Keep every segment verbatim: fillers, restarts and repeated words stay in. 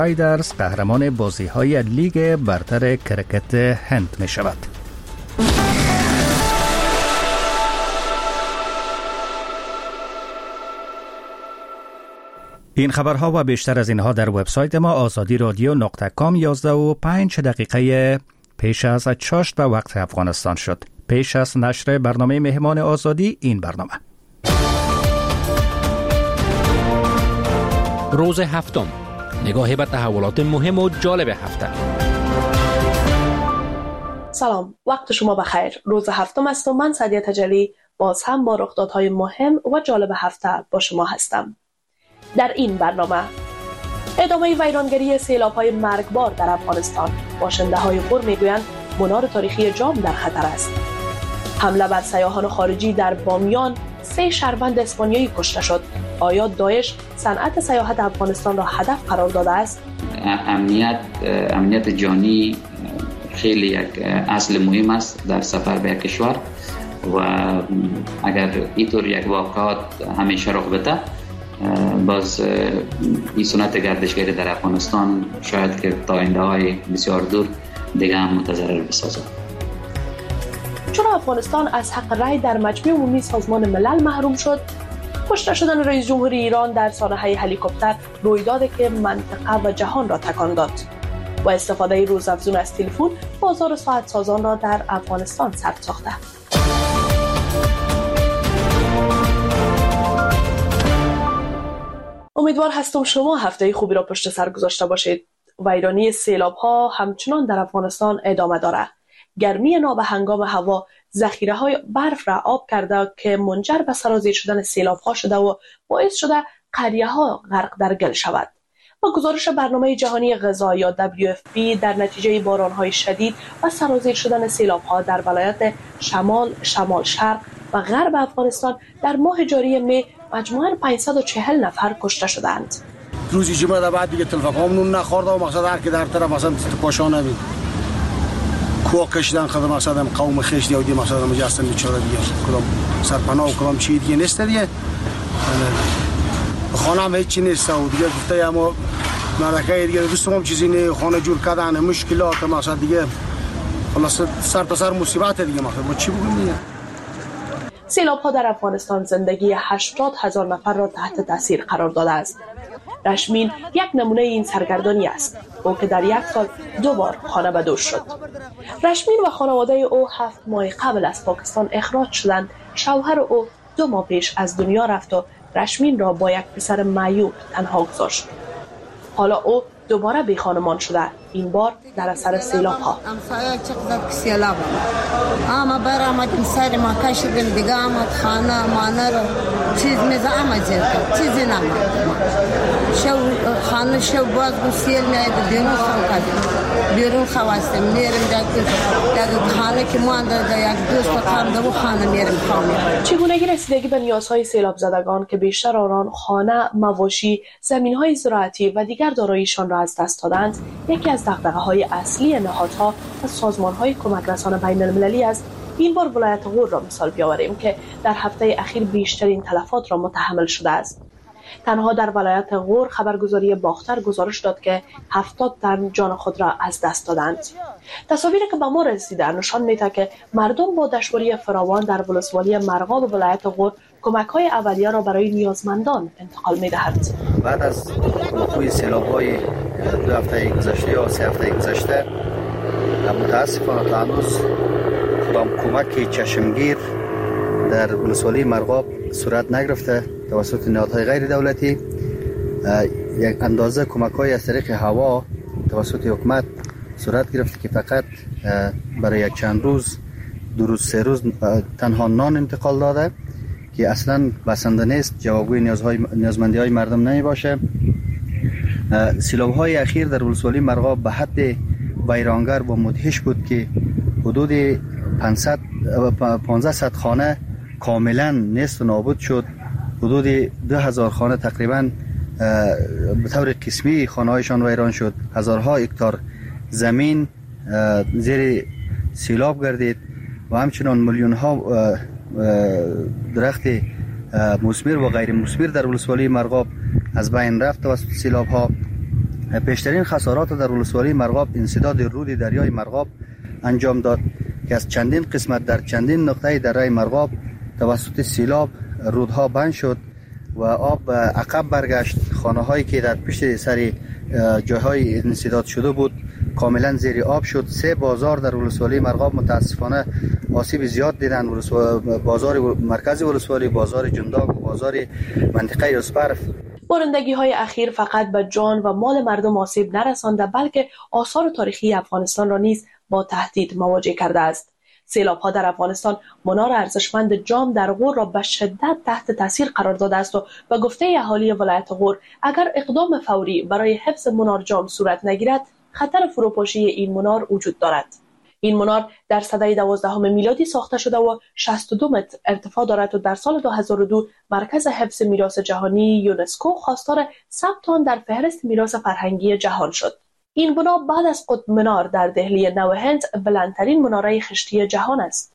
رایدرز قهرمان بازی‌های لیگ برتر کرکت هند می‌شود. این خبرها و بیشتر از اینها در وبسایت ما آزادی رادیو نقطه کام یازده و پنج دقیقه پیش از چاشت و وقت افغانستان شد. پیش از نشر برنامه مهمان آزادی این برنامه. روز هفتم، نگاهی به تحولات مهم و جالب هفته. سلام، وقت شما بخیر. روز هفتم است و من سعدیه تجلی باز هم با رخدادهای مهم و جالب هفته با شما هستم. در این برنامه ادامه ویرانگری سیلاب‌های مرگبار در افغانستان، باشنده‌های غور میگویند منار تاریخی جام در خطر است. حمله بر سیاحان خارجی در بامیان، سه شهروند اسپانیایی کشته شد. آیا داعش صنعت سیاحت افغانستان را هدف قرار داده است؟ امنیت امنیت جانی خیلی یک اصل مهم است در سفر به کشور و اگر اینطور یک واقعات همیشه رخ بده، باز این سنت گردشگری در افغانستان شاید که تا آینده‌های بسیار دور دیگه هم متضرر بسازد. چرا افغانستان از حق رأی در مجمع عمومی سازمان ملل محروم شد؟ کشته شدن رئیس جمهور ایران در سانحه هلیکوپتر رویدادی که منطقه و جهان را تکان داد و استفاده روزافزون از تلفن بازار ساعت سازان را در افغانستان سرد ساخته. امیدوار هستم شما هفته خوبی را پشت سر گذاشته باشید. ویرانی سیلاب‌ها همچنان در افغانستان ادامه دارد. گرمی نابهنگام هوا ذخیره‌های برف را آب کرده که منجر به سرازیر شدن سیلاب‌ها شده و باعث شده قریه‌ها غرق در گل شود. با گزارش برنامه جهانی غذا یا دبلیو اف پی، در نتیجه باران‌های شدید و سرازیر شدن سیلاب‌ها در ولایت شمال، شمال شرق و غرب افغانستان در ماه جاری می مجموعاً پانصد و چهل نفر کشته شدند. روزی جمعه بعد دیگه تلفاقام نون نخورده و مقصد هر که در طرف مثلا پاشانه بید کوه کشیدن خدا مثلا قوم خیش دیگه دی مثلا مجسم بیچاره دیگه کدام سرپناه و کدام چی دیگه نیست دیگه. خانه هم هیچی نیست و دیگه گفته اما ملکه دیگه دوستم چیزی نه، خانه جور کردن مشکلات مثلا دیگه خلاص سر تا سر مصیبت دیگه. مثلا ما چی بگیم دیگه؟ سیلاب‌ها در افغانستان زندگی هشتاد هزار نفر را تحت تاثیر قرار داده است. رشمین یک نمونه این سرگردانی است، او که در یک سال دو بار خانه بدوش شد. رشمین و خانواده او هفت ماه قبل از پاکستان اخراج شدند. شوهر او دو ماه پیش از دنیا رفت و رشمین را با یک پسر معیوب تنها گذاشت. حالا او دوباره بی خانمان شده، این بار در اثر سیلاب‌ها. امسایه چقدر سیلاب اما برام این سری ما کشیدیم دیگه آمد خانه مانه رو چیز میزه آمد چیزی نمید شو خانه شو باز گو سیل میاد بیرون خون کردیم بیرون خواستیم میریم دیگه خانه که مانده ده یک دوست قرده و خانه میریم خانه. چگونگی رسیدگی به نیازهای سیلاب زدگان که بیشتر آنان خانه، مواشی، زمین‌های زراعتی و دیگر داراییشان را از دست دادند، یکی از دغدغه‌های اصلی نهادها و سازمان‌های کمک رسان بین‌المللی است. این بار ولایت غور را مثال بیاوریم که در هفته اخیر بیشترین تلفات را متحمل شده است. تنها در ولایت غور خبرگزاری باختر گزارش داد که هفتاد تن جان خود را از دست دادند. تصاویری که به ما رسیده نشان می‌دهد که مردم با دشواری فراوان در ولسوالی مرغاب ولایت غور کمک‌های اولیه را برای نیازمندان انتقال می‌دهند. بعد از وقوع سیلاب‌های دو هفته گذشته یا سه هفته گذشته، متاسفانه تا هنوز کدام کمک چشمگیر در ولسوالی مرغاب صورت نگرفته توسط نهادهای غیر دولتی. یک اندازه کمک‌های از طریق هوا توسط حکومت صورت گرفته که فقط برای یک چند روز، دو روز، سه روز تنها نان انتقال داده که اصلا بسنده نیست، جوابگوی نیازهای نیازمندی‌های مردم نمی باشه. سیلاب‌های اخیر در ولسوالی مرغاب به حد ویرانگر و مدهش بود که حدود پانصد خانه کاملا نیست و نابود شد. حدود دو هزار خانه تقریبا به طور قسمی خانه‌هایشان ویران شد. هزارها هکتار زمین زیر سیلاب گردید و همچنان میلیون ها درخت مثمر و غیر مثمر در ولسوالی مرغاب از بین رفت توسط سیلاب ها پیشترین خسارات در ولسوالی مرغاب انسداد رود دریای مرغاب انجام داد که از چندین قسمت در چندین نقطه دریای مرغاب توسط سیلاب رودها بند شد و آب عقب برگشت. خانه هایی که در پشت سر جاهای انسداد شده بود کاملا زیر آب شد. سه بازار در ولسوالی مرغاب متاسفانه آسیب زیاد دیدند. بازار مرکزی ولسوالی، بازار جنداق و بازار منطقه اسپرف. بارندگی های اخیر فقط به جان و مال مردم آسیب نرسانده بلکه آثار تاریخی افغانستان را نیز با تهدید مواجه کرده است. سیلاب‌ها در افغانستان منار ارزشمند جام در غور را به شدت تحت تاثیر قرار داده است و به گفته اهالی ولایت غور اگر اقدام فوری برای حفظ منار جام صورت نگیرد خطر فروپاشی این منار وجود دارد. این منار در سده دوازدهم میلادی ساخته شده و شصت و دو متر ارتفاع دارد و در سال دو هزار و دو مرکز حفظ میراث جهانی یونسکو خواستار ثبت آن در فهرست میراث فرهنگی جهان شد. این بنا بعد از قطب منار در دهلی نو هند بلندترین مناره خشتی جهان است.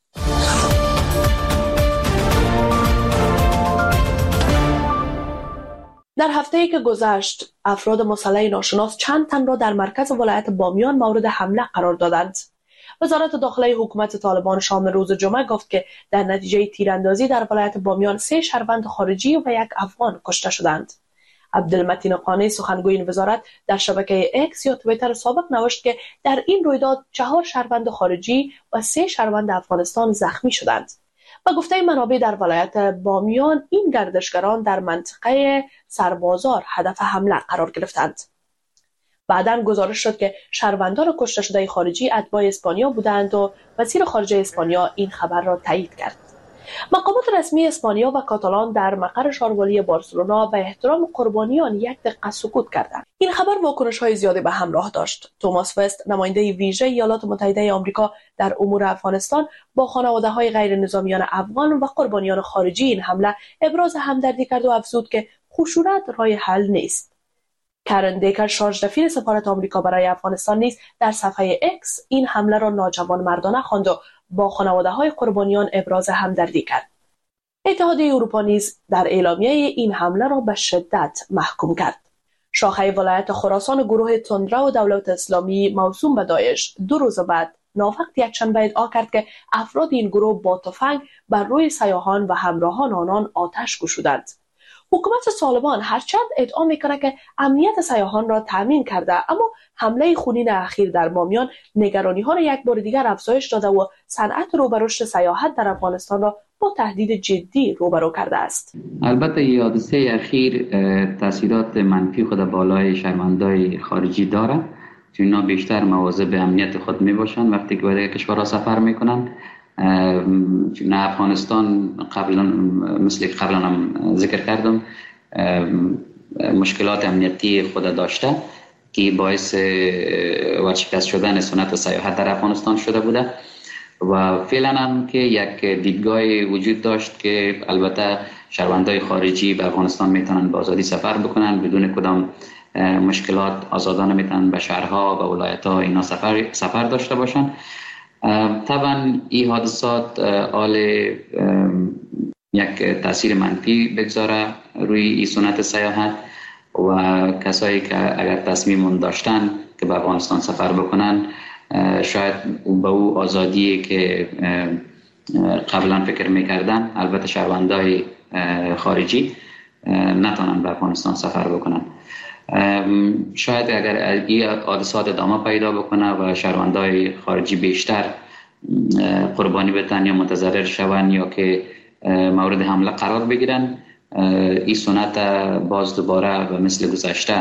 در هفته‌ای که گذشت افراد مسلح ناشناس چند تن را در مرکز ولایت بامیان مورد حمله قرار دادند. وزارت داخله حکومت طالبان شام روز جمعه گفت که در نتیجه تیراندازی در ولایت بامیان سه شهروند خارجی و یک افغان کشته شدند. عبدالمتین قانی سخنگوی این وزارت در شبکه اکس یا توییتر سابق نوشت که در این رویداد چهار شهروند خارجی و سه شهروند افغانستان زخمی شدند. با گفته منابع در ولایت بامیان این گردشگران در منطقه سربازار هدف حمله قرار گرفتند. بعداً گزارش شد که شهروندان کشته شده خارجی اتباع اسپانیا بودند و وزیر خارجه اسپانیا این خبر را تایید کرد. مقامات رسمی اسپانیا و کاتالان در مقر شاروالی بارسلونا به احترام قربانیان یک دقیقه سکوت کردند. این خبر واکنش‌های زیادی به همراه داشت. توماس وست نماینده ویژه ایالات متحده آمریکا در امور افغانستان با خانواده‌های غیر نظامیان افغان و قربانیان خارجی این حمله ابراز همدردی کرد و افزود که خشونت راه حل نیست. کرن دیکر شارژ دفیر سفارت آمریکا برای افغانستان نیز در صفحه اکس این حمله را ناجوانمردانه خواند و با خانواده‌های قربانیان ابراز همدردی کرد. اتحادیه اروپا نیز در اعلامیه این حمله را به شدت محکوم کرد. شاخه ولایت خراسان گروه تندرا و دولت اسلامی موسوم به داعش دو روز بعد ناوقت یکشنبه ادعا کرد که افراد این گروه با تفنگ بر روی سیاحان و همراهان آنان آتش گشودند. حکومت طالبان هرچند ادعا میکنه که امنیت سیاحان را تامین کرده اما حمله خونین اخیر در بامیان نگرانی ها را یک بار دیگر افزایش داده و صنعت رو به رشد سیاحت در افغانستان را با تهدید جدی روبرو کرده است. البته این حادثه اخیر تاثیرات منفی خود بالای شهروندان خارجی داره چون اینا بیشتر مواظب امنیت خود می باشند وقتی که به کشورها سفر میکنن. چون افغانستان قبلا مثل قبلا هم ذکر کردم مشکلات امنیتی خود داشته که باعث ورشکست شدن سنت سیاحت در افغانستان شده بوده و فعلا هم که یک دیدگاه وجود داشت که البته شهروندان خارجی به افغانستان میتونن به آزادی سفر بکنن بدون کدام مشکلات آزادانه میتونن به شهرها و ولایت‌ها اینا سفر سفر داشته باشن. طبعا این حادثات آل یک تاثیر منفی بگذاره روی این سنت سیاحت و کسایی که اگر تصمیم داشتن که به افغانستان سفر بکنن شاید به او آزادی که قبلا فکر میکردن البته شهروندای خارجی نتونن به افغانستان سفر بکنن. شاید اگر این حادثات ادامه پیدا بکنه و شهروندای خارجی بیشتر قربانی بتن یا متضرر شون یا که مورد حمله قرار بگیرن این سنت باز دوباره و مثل گذشته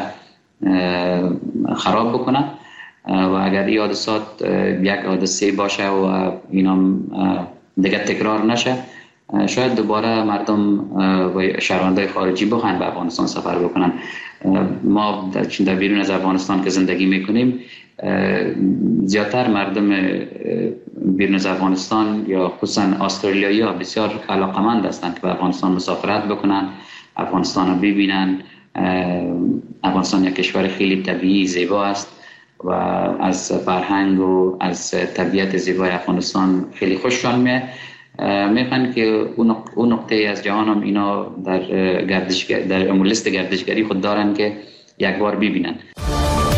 خراب بکنه و اگر این حادثات یک حادثه باشه و اینا دیگه تکرار نشه شاید دوباره مردم و شهروندای خارجی بخواهند به افغانستان سفر بکنن. ما در بیرون از افغانستان که زندگی میکنیم زیادتر مردم بیرون از افغانستان یا خصوصا استرالیایی ها بسیار علاقمند هستند که به افغانستان مسافرت بکنن، افغانستان رو ببینن. افغانستان یک کشور خیلی طبیعی زیبا است و از فرهنگ و از طبیعت زیبای افغانستان خیلی خوششان میاد. میخوان که اون نقطه از جهان هم اینا در گردشگر در لیست گردشگری خود دارن که یک بار ببینن.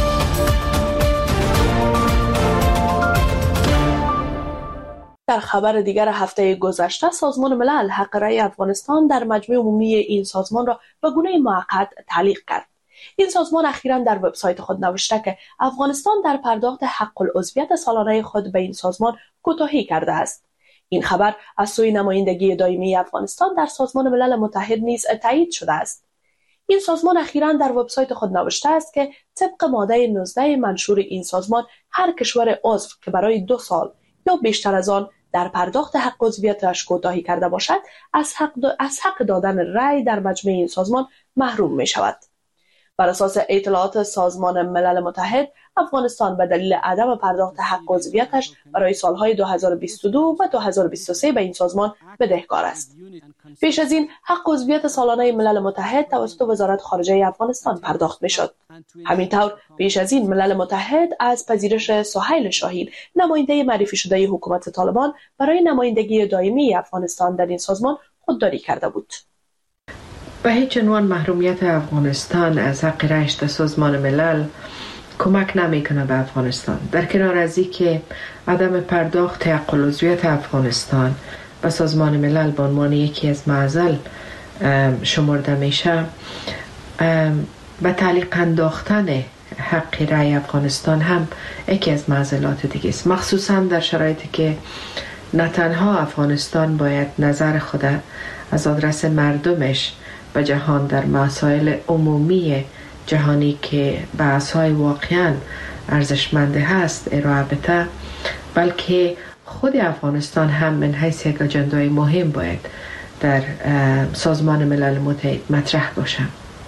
در خبر دیگر هفته گذشته سازمان ملل حق رأی افغانستان در مجمع عمومی این سازمان را به گونه موقت تعلیق کرد. این سازمان اخیراً در وبسایت خود نوشته که افغانستان در پرداخت حق العضویت سالانه خود به این سازمان کوتاهی کرده است. این خبر از سوی نمایندگی دائمی افغانستان در سازمان ملل متحد نیز تایید شده است. این سازمان اخیراً در وبسایت خود نوشته است که طبق ماده نوزده منشور این سازمان هر کشور عضو که برای دو سال یا بیشتر از آن در پرداخت حق عضویتش کوتاهی کرده باشد از حق, از حق دادن رأی در مجمع این سازمان محروم می شود. بر اساس اطلاعات سازمان ملل متحد، افغانستان به دلیل عدم پرداخت حق عضویتش برای سالهای دو هزار و بیست و دو و دو هزار و بیست و سه به این سازمان بدهکار است. پیش از این حق عضویت سالانه ملل متحد توسط وزارت خارجه افغانستان پرداخت می‌شد. همینطور پیش از این ملل متحد از پذیرش سهیل شاهین، نماینده معرفی شده حکومت طالبان برای نمایندگی دائمی افغانستان در این سازمان خودداری کرده بود. به هیچ عنوان محرومیت افغانستان از حق رأیش در سازمان ملل کمک نمیکنه به افغانستان. در کنار از اینکه عدم پرداخت حق العضویت افغانستان به سازمان ملل به عنوان یکی از معضل شمرده میشه، به تعلیق انداختن حق رأی افغانستان هم یکی از معضلات دیگه است، مخصوصا در شرایطی که نه تنها افغانستان باید نظر خود از آدرس مردمش به جهان در مسائل عمومی جهانی که بحث‌های واقعاً ارزشمند هست ارائه بده، بلکه خود افغانستان هم من حیث یک اجندای مهم باید در سازمان ملل متحد مطرح باشه.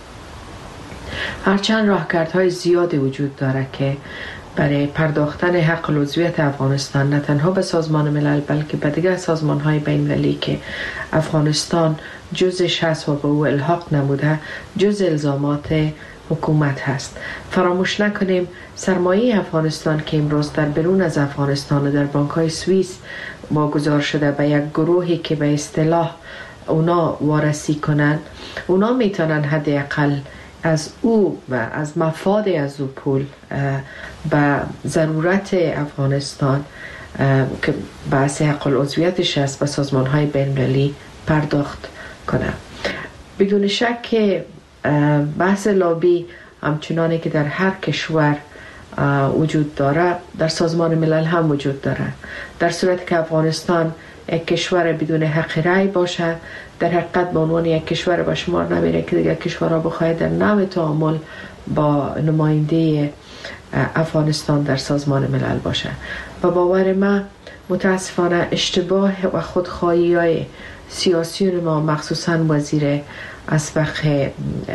هرچند راهکردهای زیادی وجود داره که برای پرداختن حق العضویت افغانستان نه تنها به سازمان ملل بلکه به دیگر سازمان‌های بین‌المللی که افغانستان جزش هست و به او الحاق نموده جز الزامات حکومت هست. فراموش نکنیم سرمایه افغانستان که امروز در بیرون از افغانستان و در بانک‌های سوئیس واگذار شده به یک گروهی که به اصطلاح اونا وارسی کنن، اونا میتونن حداقل از او و از مفاد از او پول به ضرورت افغانستان که بحث حق العضویتش است به سازمان‌های بین‌المللی پرداخت کنه. بدون شک که بحث لابی همچنانی که در هر کشور وجود داره در سازمان ملل هم وجود داره. در صورت که افغانستان یک کشور بدون حق رأی باشه، در حقیقت به عنوان یک کشور به شمار نمیره که دیگر کشورها بخواهد در نوع تعامل با نماینده افغانستان در سازمان ملل باشه. و باور من متاسفانه اشتباه و خودخواهی های سیاسیون ما مخصوصا وزیر اسبق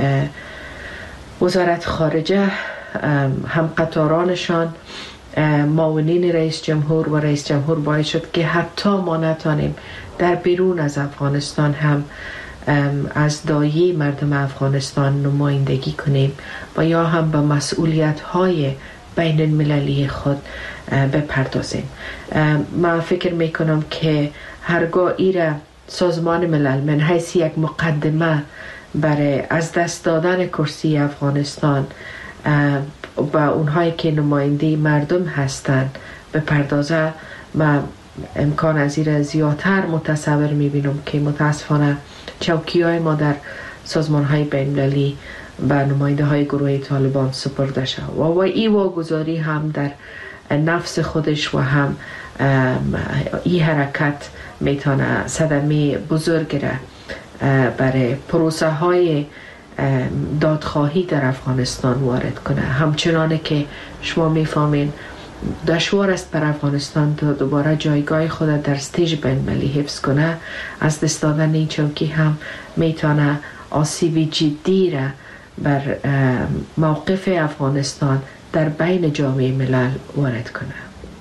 وزارت خارجه هم قطارانشان معاونین رئیس جمهور و رئیس جمهور باعث شد که حتی ما نتانیم در بیرون از افغانستان هم از دایه مردم افغانستان نمایندگی کنیم و یا هم به مسئولیت های بین المللی خود بپردازیم. من فکر میکنم که هرگاه ایره سازمان ملل من حیث یک مقدمه برای از دست دادن کرسی افغانستان و اونهایی که نماینده مردم هستند بپردازه و امکان از این زیادتر متصور میبینم که متاسفانه چوکی های ما در سازمان های بین‌المللی به نماینده های گروه طالبان سپرده شد و و این واگذاری هم در نفس خودش و هم این حرکت میتونه صدمه بزرگ را برای پروسه های دادخواهی در افغانستان وارد کنه. همچنانه که شما میفهمین دشوار است بر افغانستان تا دوباره جایگاه خود در استیج بین‌المللی حفظ کنه، از دست دادن این چوکی هم میتونه آسیب جدی را بر موقف افغانستان در بین جامعه ملل وارد کنه.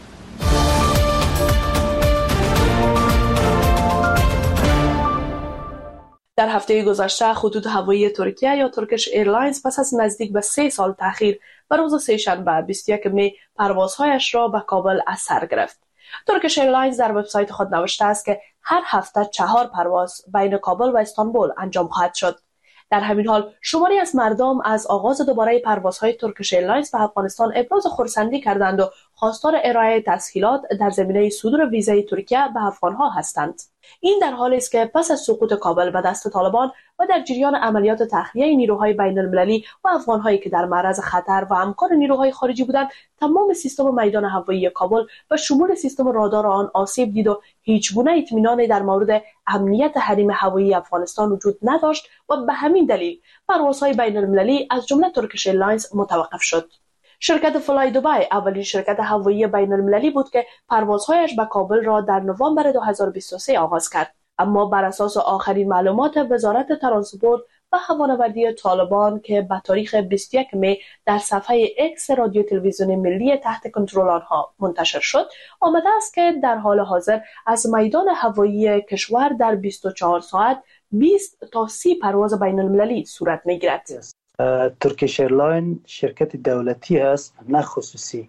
در هفته گذشته خطوط هوایی ترکیه یا ترکش ایرلاینز پس از نزدیک به سه سال تأخیر به روز سه‌شنبه بیست و یکم می پروازهایش را به کابل از سر گرفت. ترکش ایرلاینز در وبسایت خود نوشته است که هر هفته چهار پرواز بین کابل و استانبول انجام خواهد شد. در همین حال شماری از مردم از آغاز دوباره پروازهای ترکیش ایرلاینز به افغانستان ابراز خرسندی کردند و خواستار ارائه تسهیلات در زمینه صدور ویزای ترکیه به افغانها هستند. این در حالی است که پس از سقوط کابل به دست طالبان و در جریان عملیات تخلیه نیروهای بین المللی و افغانهایی که در معرض خطر و همکار نیروهای خارجی بودند، تمام سیستم میدان هوایی کابل و شمول سیستم رادار آن آسیب دید و هیچ گونه اطمینانی در مورد امنیت حریم هوایی افغانستان وجود نداشت و به همین دلیل پروازهای بین المللی از جمله ترکیش ایرلاینز متوقف شد. شرکت فلای دبی اولین شرکت هوایی بین المللی بود که پروازهایش به کابل را در نوامبر دو هزار و بیست و سه آغاز کرد، اما بر اساس آخرین معلومات وزارت ترانسپورت و هوانوردی طالبان که به تاریخ بیست و یکم می در صفحه اکس رادیو تلویزیون ملی تحت کنترل آنها منتشر شد، آمده است که در حال حاضر از میدان هوایی کشور در بیست و چهار ساعت بیست تا سی پرواز بین المللی صورت می‌گیرد. ترکیش ایرلاین شرکت دولتی است نه خصوصی.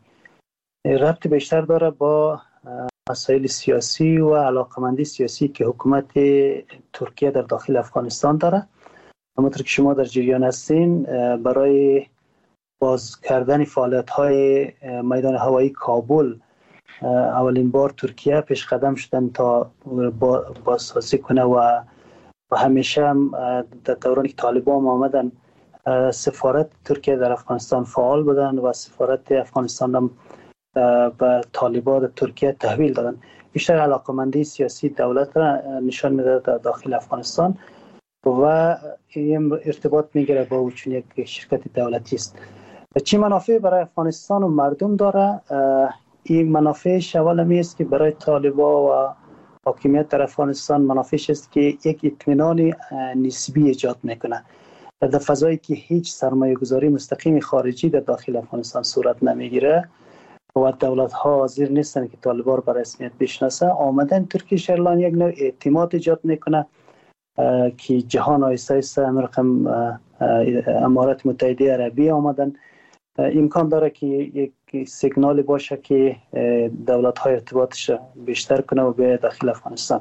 ربط بیشتر داره با مسائل سیاسی و علاقمندی سیاسی که حکومت ترکیه در داخل افغانستان داره. همونطور که شما در جریان هستین، برای باز کردن فعالیت های میدان هوایی کابل اولین بار ترکیه پیش قدم شدن تا بازسازی کنه و و همیشه هم در دورانی که طالبان آمدن سفارت ترکیه در افغانستان فعال بودن و سفارت افغانستان هم به طالبان ترکیه تحویل دادن. بیشتر علاقمندی سیاسی دولت را نشان میده در داخل افغانستان و این ارتباط میگیره با چون یک شرکت دولتی است. چی منافع برای افغانستان و مردم داره؟ این منافعش اول می است که برای طالبان و حاکمیت در افغانستان منافعش است که یک اطمینان نسبی ایجاد میکنه در فضایی که هیچ سرمایه گذاری مستقیم خارجی در داخل افغانستان صورت نمیگیره و دولت ها حاضر نیستن که طالبان را به رسمیت بشناسه. آمدن ترکیش ایرلاین یک نوع اعتماد ایجاد میکنه که جهان آیسته آیسته رقم امارات متحده عربی آمدن. امکان داره که یک سیگنالی باشه که دولت های ارتباطش بیشتر کنه و به داخل افغانستان.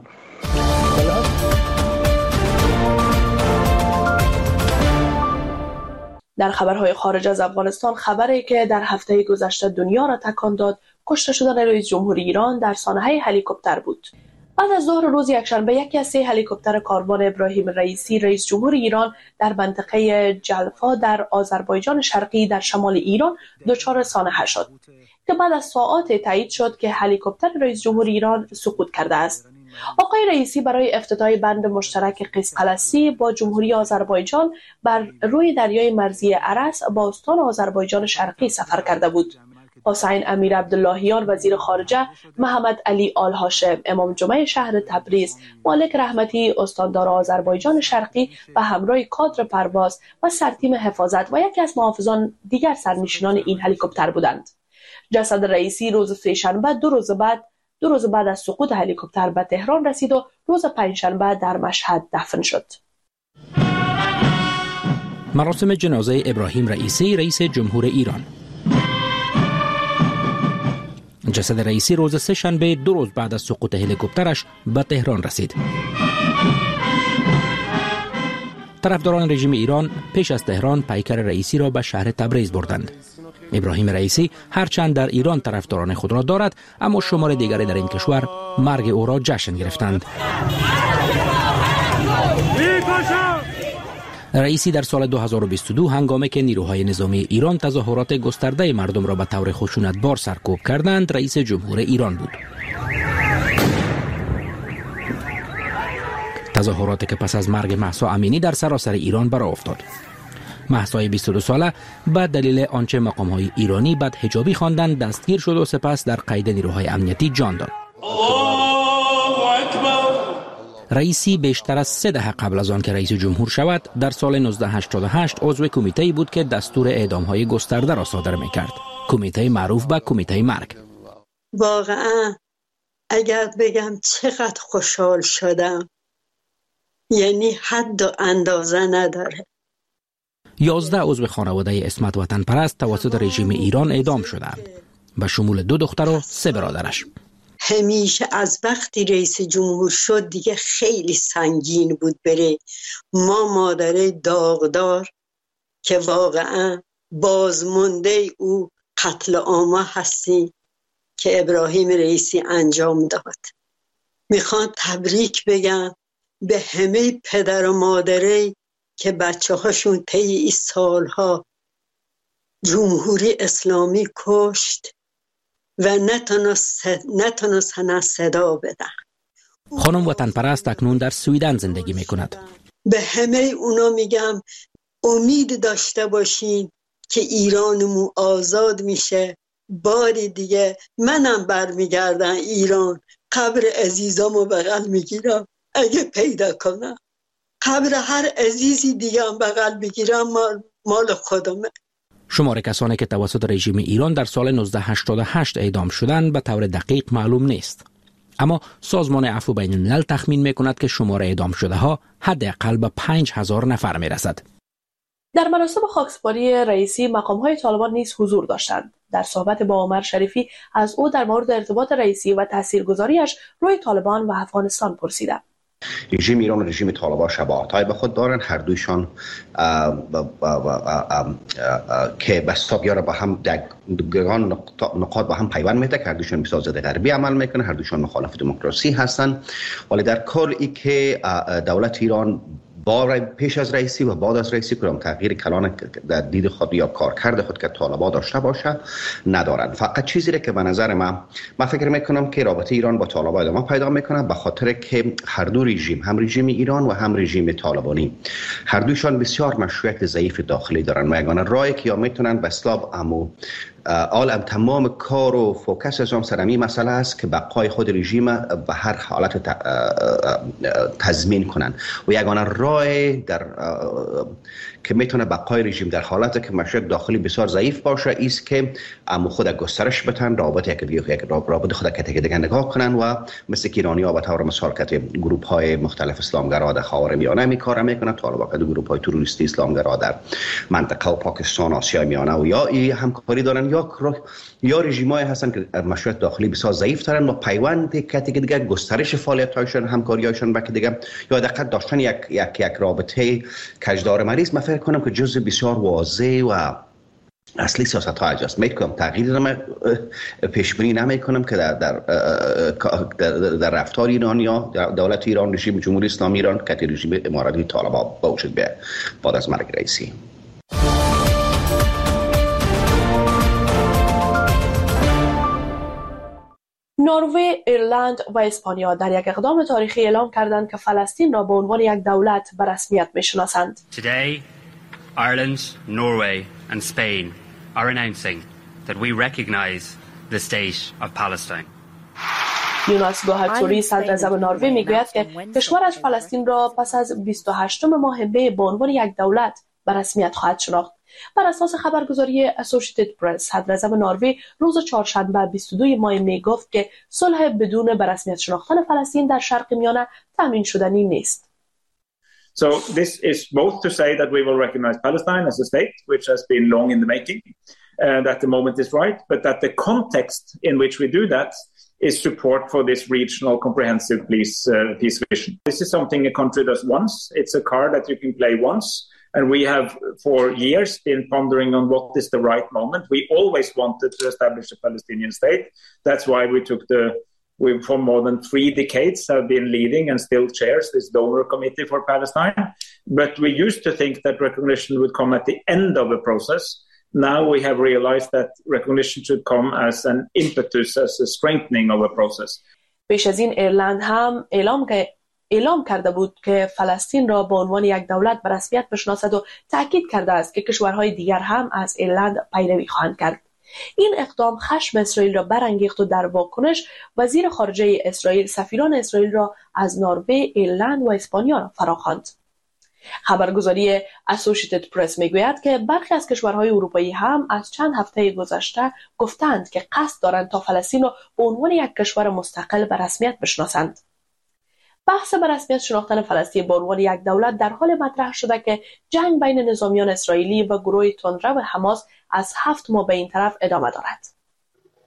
در خبرهای خارج از افغانستان، خبری که در هفته گذشته دنیا را تکان داد کشته شدن رئیس جمهوری ایران در سانحه هلیکوپتر بود. بعد از ظهر روز یکشنبه یکی از سه هلیکوپتر کاروان ابراهیم رئیسی رئیس جمهور ایران در منطقه جلفا در آذربایجان شرقی در شمال ایران دچار سانحه شد که بعد از ساعات تایید شد که هلیکوپتر رئیس جمهور ایران سقوط کرده است. آقای رئیسی برای افتتاح بند مشترک قیسقلسی با جمهوری آذربایجان بر روی دریای مرزی ارس با استان آذربایجان شرقی سفر کرده بود. حسین امیر عبداللهیان وزیر خارجه، محمد علی آل هاشم امام جمعه شهر تبریز، مالک رحمتی استاندار آذربایجان شرقی و همراه کادر پرواز و سرتیم حفاظت و یکی از محافظان دیگر سرنشینان این هلیکوپتر بودند. جسد رئیسی روز سه‌شنبه دو روز بعد دو روز بعد از سقوط هلیکوپتر به تهران رسید و روز پنجشنبه در مشهد دفن شد. مراسم جنازه ابراهیم رئیسی رئیس جمهور ایران. جسد رئیسی روز سه شنبه دو روز بعد از سقوط هلیکوپترش به تهران رسید. طرفداران رژیم ایران پیش از تهران پیکر رئیسی را به شهر تبریز بردند. ابراهیم رئیسی هرچند در ایران طرفداران خود را دارد، اما شمار دیگری در این کشور مرگ او را جشن گرفتند. رئیسی در سال دو هزار و بیست و دو هنگامی که نیروهای نظامی ایران تظاهرات گسترده مردم را به طور خشونتبار سرکوب کردند، رئیس جمهور ایران بود. تظاهراتی که پس از مرگ مهسا امینی در سراسر ایران برآ افتاد. مهسا بیست و دو ساله به دلیل آنچه مقام‌های ایرانی بدحجابی خواندند دستگیر شد و سپس در قید نیروهای امنیتی جان داد. رئیسی بیشتر از سه دهه قبل از آن که رئیس جمهور شود در سال نوزده هشتاد و هشت عضو کمیته‌ای بود که دستور اعدام‌های گسترده را صادر می‌کرد. کمیته معروف به کمیته مرگ. واقعا اگر بگم چقدر خوشحال شدم، یعنی حد و اندازه نداره. یازده عضو خانواده عصمت وطن پرست توسط رژیم ایران اعدام شدند، به شمول دو دختر و سه برادرش. همیشه از وقتی رئیس جمهور شد دیگه خیلی سنگین بود بره. ما مادره داغدار که واقعا بازمانده او قتل عام هستیم که ابراهیم رئیسی انجام داد. میخوام تبریک بگم به همه پدر و مادره که بچه هاشون طی این سالها جمهوری اسلامی کشت و نتونستن صدا بدن. خانم وطن پرست اکنون در سویدن زندگی میکند. به همه اونا میگم امید داشته باشین که ایرانمون آزاد میشه. باری دیگه منم برمیگردم ایران، قبر عزیزامو بغل میگیرم اگه پیدا کنم. قبر هر عزیزی دیگه هم بغل بگیرم مال, مال خودمه. شمار کسانی که توسط رژیم ایران در سال نوزده هشتاد و هشت اعدام شدند به طور دقیق معلوم نیست. اما سازمان عفو بین الملل تخمین میکند که شمار اعدام شده ها حداقل به پنج هزار نفر میرسد. در مراسم خاکسپاری رئیسی مقام‌های طالبان نیز حضور داشتند. در صحبت با عمر شریفی از او در مورد ارتباط رئیسی و تاثیرگذاریش روی طالبان و افغانستان پرسیدم. رژیم ایران و رژیم طالبان شباهت‌های به خود دارند. هر دویشان که بسیار با هم دگران نقاط با هم پیوند میده که هر دویشان به ضد غربی عمل میکنه، هر دویشان مخالف دموکراسی هستند. ولی در کل ای که دولت ایران با پیش از رئیسی و بعد از رئیسی کدام تغییر کلان در دید خود یا کارکرد خود که طالبان داشته باشه ندارند. فقط چیزی را که به نظر من من فکر میکنم که رابطه ایران با طالبان ادامه پیدا میکنه به خاطر که هر دو رژیم، هم رژیم ایران و هم رژیم طالبانی، هر دوشان بسیار مشروعیت ضعیف داخلی دارند و یگانه راهی که یا میتونن به اصطلاح امو عالم تمام کار و فوکس از آن سرمی مسئله است که بقای خود رژیم به هر حالت تضمین کنند و یگانه راه در که میتونه بقای رژیم در حالتی که مشروعیت داخلی بسیار ضعیف باشه است که امو خود گسترش بدن، رابطه یک دیگه رابطه خود که دیگه نگاه کنن و مثل که ایرانی‌ها به طور مثال که گروه‌های مختلف اسلامگرا در خاورمیانه میکار میکنن، طالبان که گروه‌های تروریستی اسلامگرا در منطقه و پاکستان، آسیای میانه و یا ای همکاری دارن یا یا رژیم‌های هستن که مشروعیت داخلی بسیار ضعیف دارن و پیوند که دیگه گسترش فعالیت‌هایشون، همکاری‌هاشون با که دیگه یا دقیق داشتن یک یک یک رابطه کجدار مریض. من فکر کنم که جزء بسیار واضح و اصلی سیاست ها اجاست. میکنم تغییر نمی پیش بینی نمی کنم که در در, در, در رفتار ایران یا دولت ایران، رژیم جمهوری اسلامی ایران که رژیم اماراتی طالبان باشد به بعد از مرگ رئیسی. نروژ، ایرلند و اسپانیا در یک اقدام تاریخی اعلام کردند که فلسطین را به عنوان یک دولت به رسمیت میشناسند. Today, Ireland, Norway and Spain are announcing that we recognize the state of Palestine. یوناس گوهرچوری صدراعظم نروژ میگوید که کشورش فلسطین را پس از بیست و هشتم ماه می به عنوان یک دولت به رسمیت خواهد شناخت. بر اساس خبرگزاری اسوسییتد پرس، صدراعظم نروژ روز چهارشنبه بیست و دو ماه می گفت که صلح بدون به رسمیت شناختن فلسطین در شرق میانه تامین شدنی نیست. So this is both to say that we will recognize Palestine as a state, which has been long in the making, uh, that the moment is right, but that the context in which we do that is support for this regional comprehensive peace, uh, peace vision. This is something a country does once. It's a card that you can play once. And we have for years been pondering on what is the right moment. We always wanted to establish a Palestinian state. That's why we took the, we for more than three decades have been leading and still chairs this donor committee for Palestine. But we used to think that recognition would come at the end of the process. Now we have realized that recognition should come as an impetus, as a strengthening of a process. پیش از این ایرلند هم اعلام که اعلام کرده بود که فلسطین را به عنوان یک دولت به رسمیت بشناسد و تاکید کرده است که کشورهای دیگر هم از ایرلند پیروی خواهند کرد. این اقدام خشم اسرائیل را برانگیخت و در واکنش وزیر خارجه اسرائیل سفیران اسرائیل را از نروژ، ایرلند و اسپانیا فراخواند. خبرگزاری اسوسییتد پرس میگوید که برخی از کشورهای اروپایی هم از چند هفته گذشته گفتند که قصد دارند تا فلسطین را به عنوان یک کشور مستقل به رسمیت بشناسند. بحث به رسمیت شناختن فلسطین به عنوان یک دولت در حال مطرح شده که جنگ بین نظامیان اسرائیلی و گروه تندرو حماس از هفت ماه به این طرف ادامه دارد.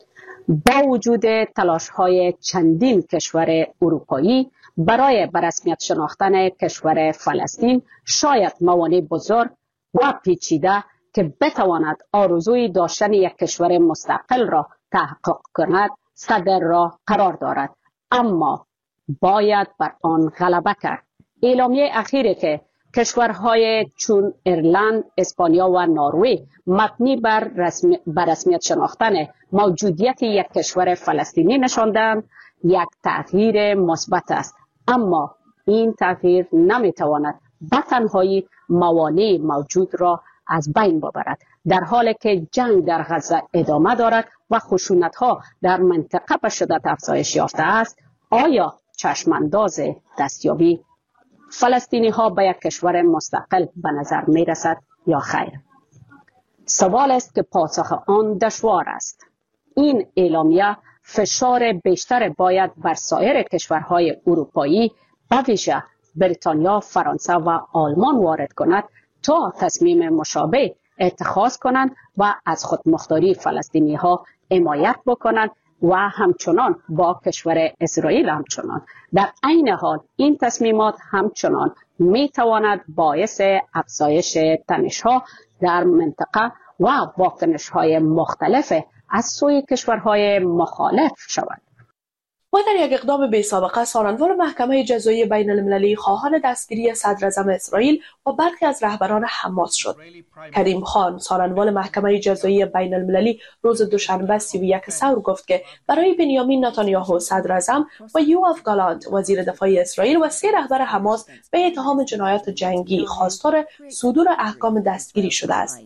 با وجود تلاش‌های چندین کشور اروپایی برای به رسمیت شناختن کشور فلسطین، شاید موانع بزرگ و پیچیده که بتواند آرزوی داشتن یک کشور مستقل را تحقق کند صدر راه قرار دارد، اما باید بر آن غلبه کرد. اعلامیه اخیری که کشورهای چون ایرلند، اسپانیا و نروژ مبنی بر, رسم... بر رسمیت شناختن موجودیت یک کشور فلسطینی نشاندند یک تغییر مثبت است، اما این تغییر نمیتواند به تنهایی موانع موجود را از بین ببرد، در حالی که جنگ در غزه ادامه دارد و خشونت‌ها در منطقه به شدت افزایش یافته است. آیا چشمانداز دستیابی فلسطینی ها به یک کشور مستقل به نظر می رسد یا خیر؟ سوال است که پاسخ آن دشوار است. این اعلامیه فشار بیشتر باید بر سایر کشورهای اروپایی به ویژه بریتانیا، فرانسه و آلمان وارد کند تا تصمیم مشابه اتخاذ کنند و از خودمختاری فلسطینی ها حمایت بکنند و همچنان با کشور اسرائیل همچنان. در عین حال این تصمیمات همچنان می تواند باعث افزایش تنش‌ها در منطقه و واکنش‌های مختلف از سوی کشورهای مخالف شود. و در یک اقدام بی سابقه ساننوار محکمه جزایی بین المللی خواهان دستگیری صدر اعظم اسرائیل و برخی از رهبران حماس شد. کریم خان، ساننوار محکمه جزایی بین المللی، روز دوشنبه سی و یک ثور گفت که برای بنیامین نتانیاهو صدر اعظم و یوآف گالانت وزیر دفاع اسرائیل و سه رهبر حماس به اتهام جنایات جنگی خواستار صدور احکام دستگیری شده است.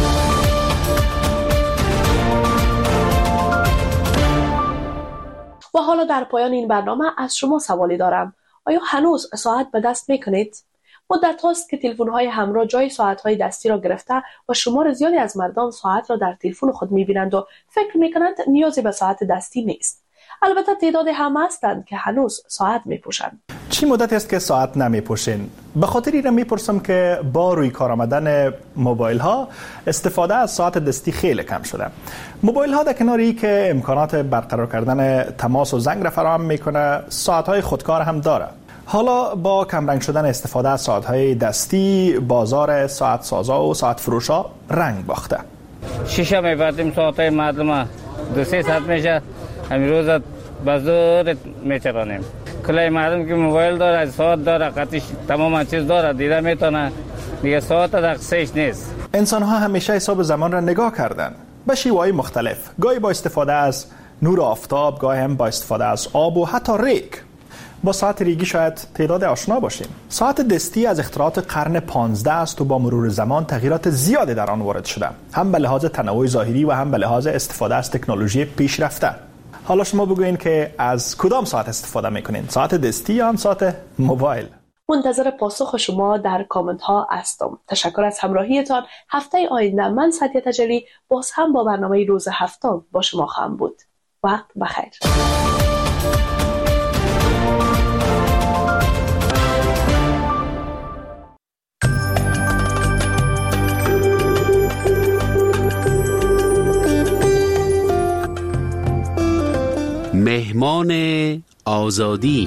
و حالا در پایان این برنامه از شما سوالی دارم. آیا هنوز ساعت به دست میکنید؟ مدت هاست که تلفن‌های همراه جای ساعت‌های دستی را گرفته و شمار زیادی از مردم ساعت را در تلفن خود می‌بینند و فکر می‌کنند نیازی به ساعت دستی نیست. البته تعداد هم هستند که هنوز ساعت می‌پوشند. چی مدت است که ساعت نمی‌پوشین؟ به خاطر این میپرسم که با روی کار آمدن موبایل ها استفاده از ساعت دستی خیلی کم شده. موبایل ها در کنار این که امکانات برقرار کردن تماس و زنگ را فراهم میکنه، ساعت های خودکار هم داره. حالا با کمرنگ شدن استفاده از ساعت های دستی، بازار ساعت سازا و ساعت فروشا رنگ باخته. شیشه میبردیم ساعت های مردم دو سه ساعت میشه، همین روز بازار میچرانیم. کلای مردم که موبایل داره، ساعت داره، قطعش تمام چیز داره، دیده میتونه، دیگه ساعت دقیقش نیست. انسان ها همیشه حساب زمان را نگاه کردن به شیوه‌های مختلف، گاهی با استفاده از نور آفتاب، گاهی هم با استفاده از آب و حتی ریگ. با ساعت ریگی شاید تعداد آشنا باشیم. ساعت دستی از اختراعات قرن پانزده است و با مرور زمان تغییرات زیادی در آن وارد شده، هم به لحاظ تنوع ظاهری و هم به لحاظ استفاده از تکنولوژی پیشرفته. حالا شما بگوین که از کدام ساعت استفاده میکنین؟ ساعت دستی یا هم ساعت موبایل؟ منتظر پاسخ شما در کامنت ها هستم. تشکر از همراهیتان. هفته آینده من سعدیه تجلی باز هم با برنامه روز هفتم با شما خواهم بود. وقت بخیر. مهمان آزادی.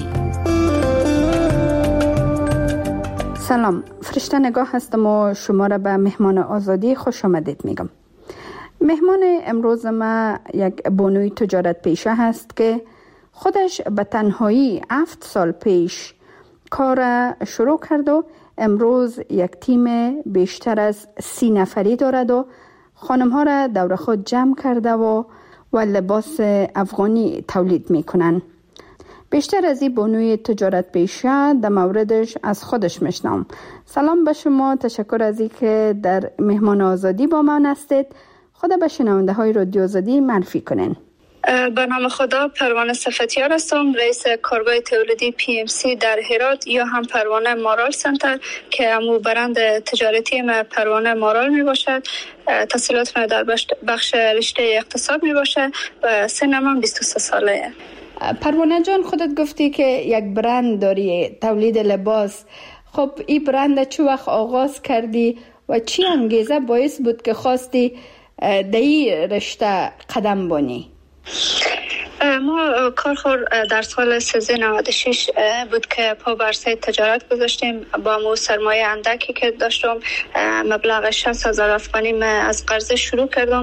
سلام، فرشته نگاه هستم و شما را به مهمان آزادی خوش آمدید میگم. مهمان امروز ما یک بانوی تجارت پیشه هست که خودش به تنهایی هفت سال پیش کار شروع کرد و امروز یک تیم بیشتر از سی نفری دارد و خانم ها را دور خود جمع کرده و و لباس افغانی تولید میکنن. بیشتر از این بانوی تجارت پیشه در موردش از خودش میشنم. سلام به شما، تشکر از این که در مهمان آزادی با من هستید. خدا به شنونده های رادیو آزادی معرفی کنین. به نام خدا، پروانه صفتیار هستم، رئیس کارگاه تولیدی پی ام سی در هرات یا هم پروانه مارال سنتر که همو برند تجارتی ما پروانه مارال می باشد. تحصیلات ما در بخش رشته اقتصاد می باشه و سنم هم بیست و سه ساله. پروانه جان، خودت گفتی که یک برند داری، تولید لباس. خب این برند چه وقت آغاز کردی و چی انگیزه باعث بود که خواستی در این رشته قدم بانی؟ ما کارخور در سال سیزده نود و شش بود که پا بر عرصه تجارت گذاشتیم. با مو سرمایه اندکی که داشتم، مبلغ شصت هزار افغانی از قرضه شروع کردم.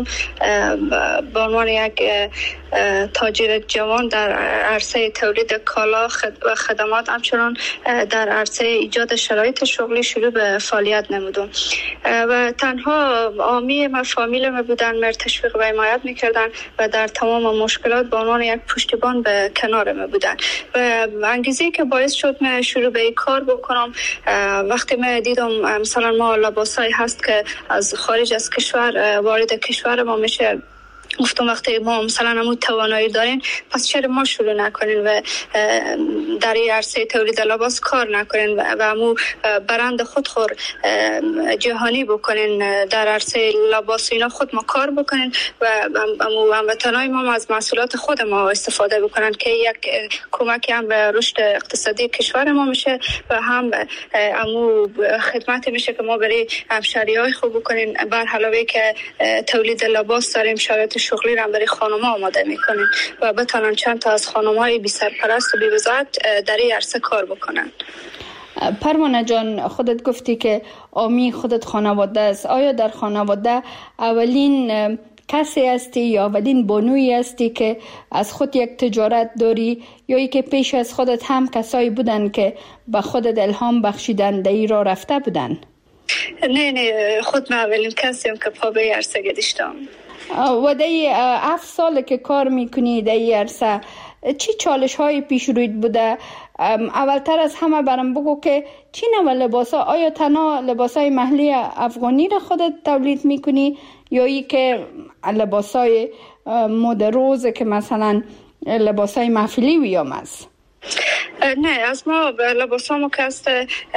به عنوان یک تاجر جوان در عرصه تولید کالا و خدمات، همچنان در عرصه ایجاد شرایط شغلی شروع به فعالیت نمودم و تنها عامی و فامیل ما بودن، مرا تشویق و حمایت میکردن و در تمام مشکلات به عنوان یک پشتیبان به کنار ما بودن. و انگیزه که باعث شد من شروع به این کار بکنم، وقتی من دیدم مثلا ما لباسایی هست که از خارج از کشور وارد کشور ما میشه، گفتم وقتی ما مثلا همون توانایی دارین، پس چرا ما شروع نکنین و در این عرصه تولید لباس کار نکنین و همون برند خود خور جهانی بکنین، در عرصه لباس اینا خود ما کار بکنین و همون هموطنای ما از محصولات خود ما استفاده بکنن که یک کمکی هم به رشد اقتصادی کشور ما میشه و هم همون خدمتی میشه که ما برای همشهریای خوب بکنین. بر علاوه که تولید لباس داریم، شرایط شغلی را برای خانم‌ها آماده میکنیم و بتونن چند تا از خانم‌های بی سرپرست و بی وزارت در این عرصه کار بکنن. پروانه جان، خودت گفتی که عامی خودت خانواده است. آیا در خانواده اولین کسی هستی یا اولین بانویی هستی که از خود یک تجارت داری، یا ای که پیش از خودت هم کسایی بودن که به خودت الهام بخشیدن در این راه رفته بودن؟ نه نه، خود من اولین کسیم که پا به عرصه گذاشتم. و در هفت سال که کار میکنی در این عرصه، چی چالش های پیش روید بوده؟ اولتر از همه برام بگو که چی نوع لباس ها، آیا تنها لباس های محلی افغانی را خودت تولید میکنی یا ای که لباس های مد روز که مثلا لباس های محفلی ویام است؟ نه، از ما لباس ها که است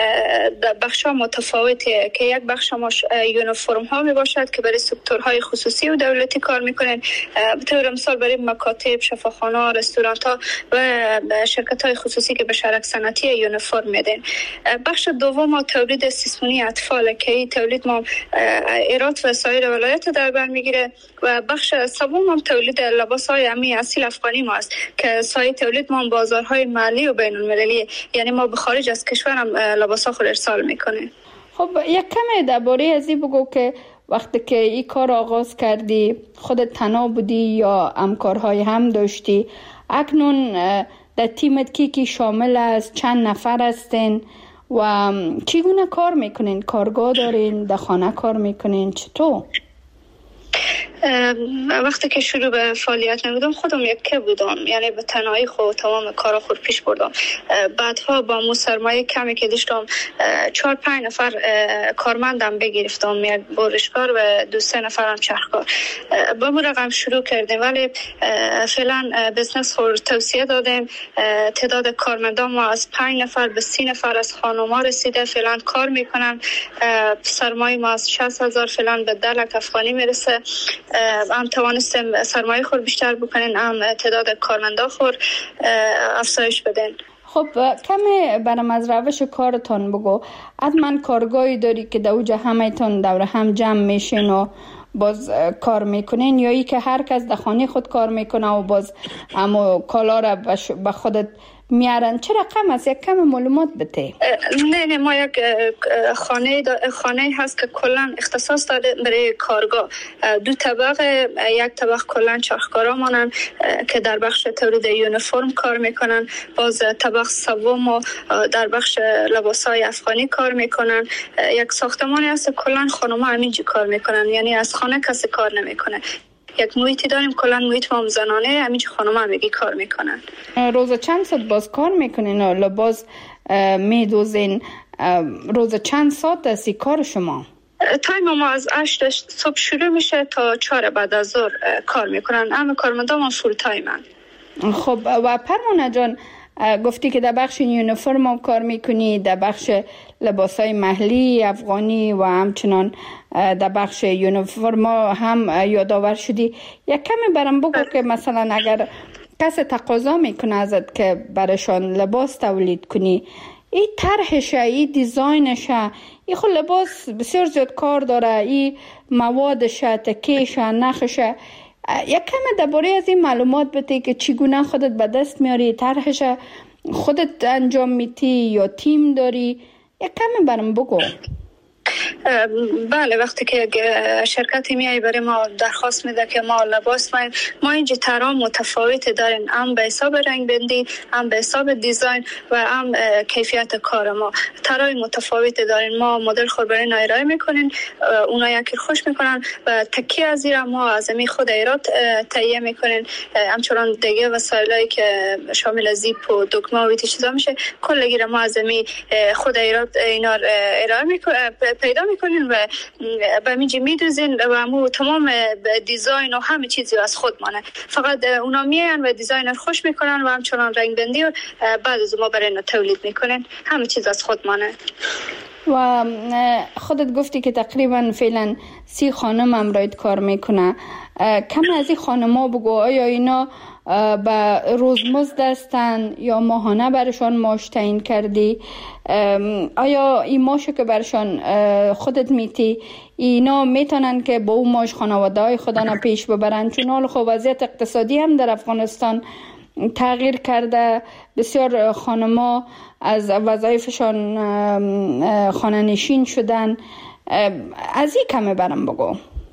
بخش ها متفاوته که یک بخش ما یونیفرم ها می باشد که برای سکتورهای خصوصی و دولتی کار میکنن. به طور مثال برای مکاتب، شفاخانه ها، رستوران ها و شرکت های خصوصی که به شرک صنعتی یونیفرم میدن. بخش دوم ما تولید سیسمونی اطفال که این تولید ما ایرات و سایر ولایت در بر میگیره و بخش سوم هم تولید لباس های امی اصیل افغانی ما است که سایر تولید ما بازارهای محلی و بین المللی، یعنی ما به خارج از کشور هم لباسا خود ارسال میکنیم. خب یک کمی درباره ازی بگو که وقتی که این کار آغاز کردی خودت تنها بودی یا همکارهای هم داشتی؟ اکنون در تیمت کی کی شامل است؟ چند نفر هستین و چگونه کار میکنین؟ کارگاه دارین؟ در خانه کار میکنین؟ چطور؟ وقتی که شروع به فعالیت نمودم خودم یکی بودم، یعنی به تنهایی خود تمام کارا خود پیش بردم. بعدها با مو سرمایه کمی که داشتم چهار پنج نفر کارمندم بگرفتم، یک برشکار و دو سه نفرم چرخکار. با مو رقم شروع کردیم ولی فعلا بزنس خود توسعه دادیم. تعداد کارمندان ما از پنج نفر به سی نفر از خانم‌ها رسیده، فعلا کار میکنن. سرمایه ما از شصت هزار فعلا به ده لک افغانی میرسه. هم توانستیم سرمایه خور بیشتر بکنین، هم تعداد کارمندا خور افزایش بدین. خب کمی برام از روش کارتان بگو. حتما کارگاهی داری که در اوجه همه تان دور هم جمع میشین و باز کار میکنین، یا ای که هر کس در خانه خود کار میکنه و باز اما کالا را به خودت میارن؟ چه رقم است؟ یک کم معلومات بده. نه نه، ما یک خانه خانه هست که کلا اختصاص داده برای کارگاه. دو طبقه، یک طبقه کلا چرخکارا مانن که در بخش تولید یونیفرم کار میکنن، باز طبقه سوم در بخش لباسای افغانی کار میکنن. یک ساختمانی هست کلا خانم‌ها همینجا کار میکنن، یعنی از خانه کسی کار نمیکنه. یک محیطی داریم کلا محیط ما زنانه، همینجا خانم‌ها همگی کار میکنن. روز چند ساعت باز کار میکنین و لباس میدوزین؟ روز چند ساعت است کار شما؟ تایم ما از هشت صبح شروع میشه تا چهار بعد از ظهر کار میکنن. همه کارمندان ما فول تایمن. خب و پروانه جان، گفتی که در بخش یونیفرم هم کار میکنی، در بخش لباسای محلی افغانی و همچنان در بخش یونیفرم هم یادآور شدی. یک کمی برام بگو که مثلا اگر کسی تقاضا میکنه ازت که برایشان لباس تولید کنی، این طرحش، این دیزاینش، این خود لباس بسیار زیاد کار داره، این موادش، تکیش، نخش، یک کم درباره از این معلومات بده که چگونه خودت به دست میاری، طرحش خودت انجام میدی یا تیم داری؟ یک کم برام بگو. بله، وقتی که شرکتی میای برای ما درخواست میده که ما لباس ما ما اینجا طرح متفاوت داریم، هم به حساب رنگ بندی، هم به حساب دیزاین و هم کیفیت کار ما. طرح متفاوت داریم. ما مدل خود برای ارائه میکنیم، اونا یکی خوش میکنن و تکی از این ما از می خود ایراد تهیه میکنیم. همچنان دیگه وسایلی که شامل زیپ و دکمه و چیزا میشه کلگی ما از می خود ایراد اینا ارائه میکنیم، پیدا میکنین و به میجی میدوزین و مو تمام دیزاین و همه چیزی از خود مانه. فقط اونا میان و دیزاین رو خوش میکنن و همچنان رنگ بندی و بعد از ما برای اینا تولید میکنن. همه چیز از خود مانه. و خودت گفتی که تقریبا فعلا سی خانم امرایت کار میکنه. کم از این خانم ها بگو، آیا اینا به روزمزد هستن یا ماهانه برشان معاش تعیین کردی؟ آیا این معاشو که برشان خودت میتی اینا میتونن که با اون معاش خانواده های خودانا پیش ببرن؟ چون حال خب وضعیت اقتصادی هم در افغانستان تغییر کرده، بسیار خانما از وظایفشان خانه نشین شدن. از این کمه برم بگو.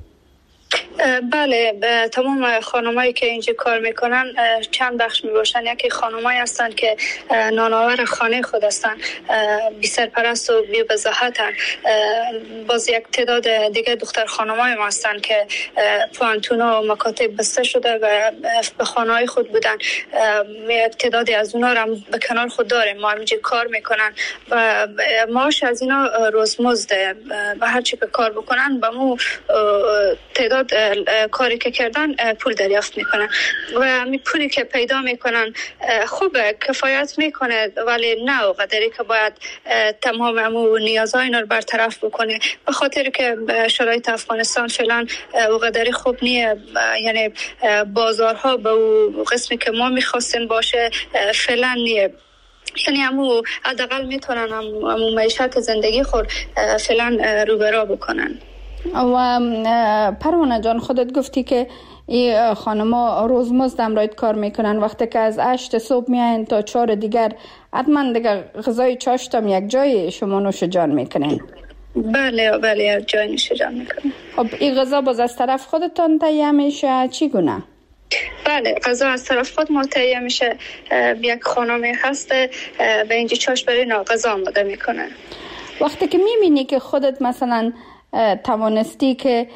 بله، تمام خانمایی که اینجا کار میکنن چند بخش میباشن. یکی خانمایی هستن که نانآور خانه خود هستن، بی سرپرست و بی وضاحتن. باز یک تعداد دیگه دختر خانمای ما هستن که پوانتونا و مکاتب بسته شده و به خانه‌های خود بودن. یک تعدادی از اونا رو هم به کنار خود داریم، ما اینجا کار میکنن و معاش از اینا روزمزده و هر چی که کار بکنن به مو تعداد کاری که کردن پول دریافت میکنن و همین پولی که پیدا میکنن خوبه، کفایت میکنه، ولی نه اونقدری که باید تمام همون نیازهای اینا رو برطرف بکنه. به خاطر که شرایط افغانستان فعلا اونقدری خوب نیه، یعنی بازارها به اون قسمی که ما میخواستیم باشه فعلا نیه. یعنی همون حداقل میتونن همون معیشت زندگی خود فعلا رو به راه بکنن. و پروانه جان، خودت گفتی که این خانما روزمزد امرایت کار میکنن. وقتی که از هشت صبح میاین تا چهار دیگر حتما دیگه غذای چاشتم یک جای شما نوش جان میکنین؟ بله بله، یک جای نوش جان میکنین. خب این غذا باز از طرف خودتان تهیه میشه چی گونه؟ بله، غذا از طرف خود ما تهیه میشه. یک خانمی هست به اینجا چاش برای نا غذا آماده میکنه. وقتی که میبینی که خودت مثلا توانستی که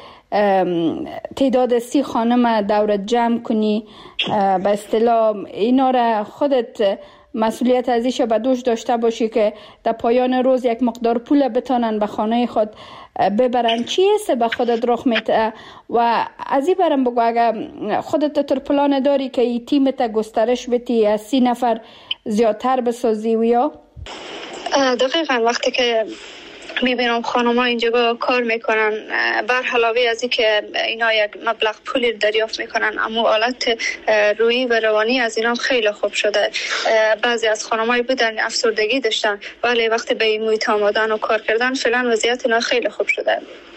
تعداد سی خانم دورت جمع کنی، به اصطلاح اینا را خودت مسئولیت ازیش به دوش داشته باشی که در پایان روز یک مقدار پول بتانن به خانه خود ببرن، چی است به خودت رخ میده؟ و از این برم بگو اگر خودت تر پلان داری که این تیمت گسترش بدی از سی نفر زیادتر بسازی و یا؟ دقیقا وقتی که میبینم خانم ها اینجا با کار میکنن، بر علاوه از این که اینا یک مبلغ پولی دریافت میکنن، اما حالت روحی و روانی از اینا خیلی خوب شده. بعضی از خانم های بودن افسردگی داشتن، ولی وقتی به این محیط آمدن و کار کردن فعلا وضعیت اینا خیلی خوب شده.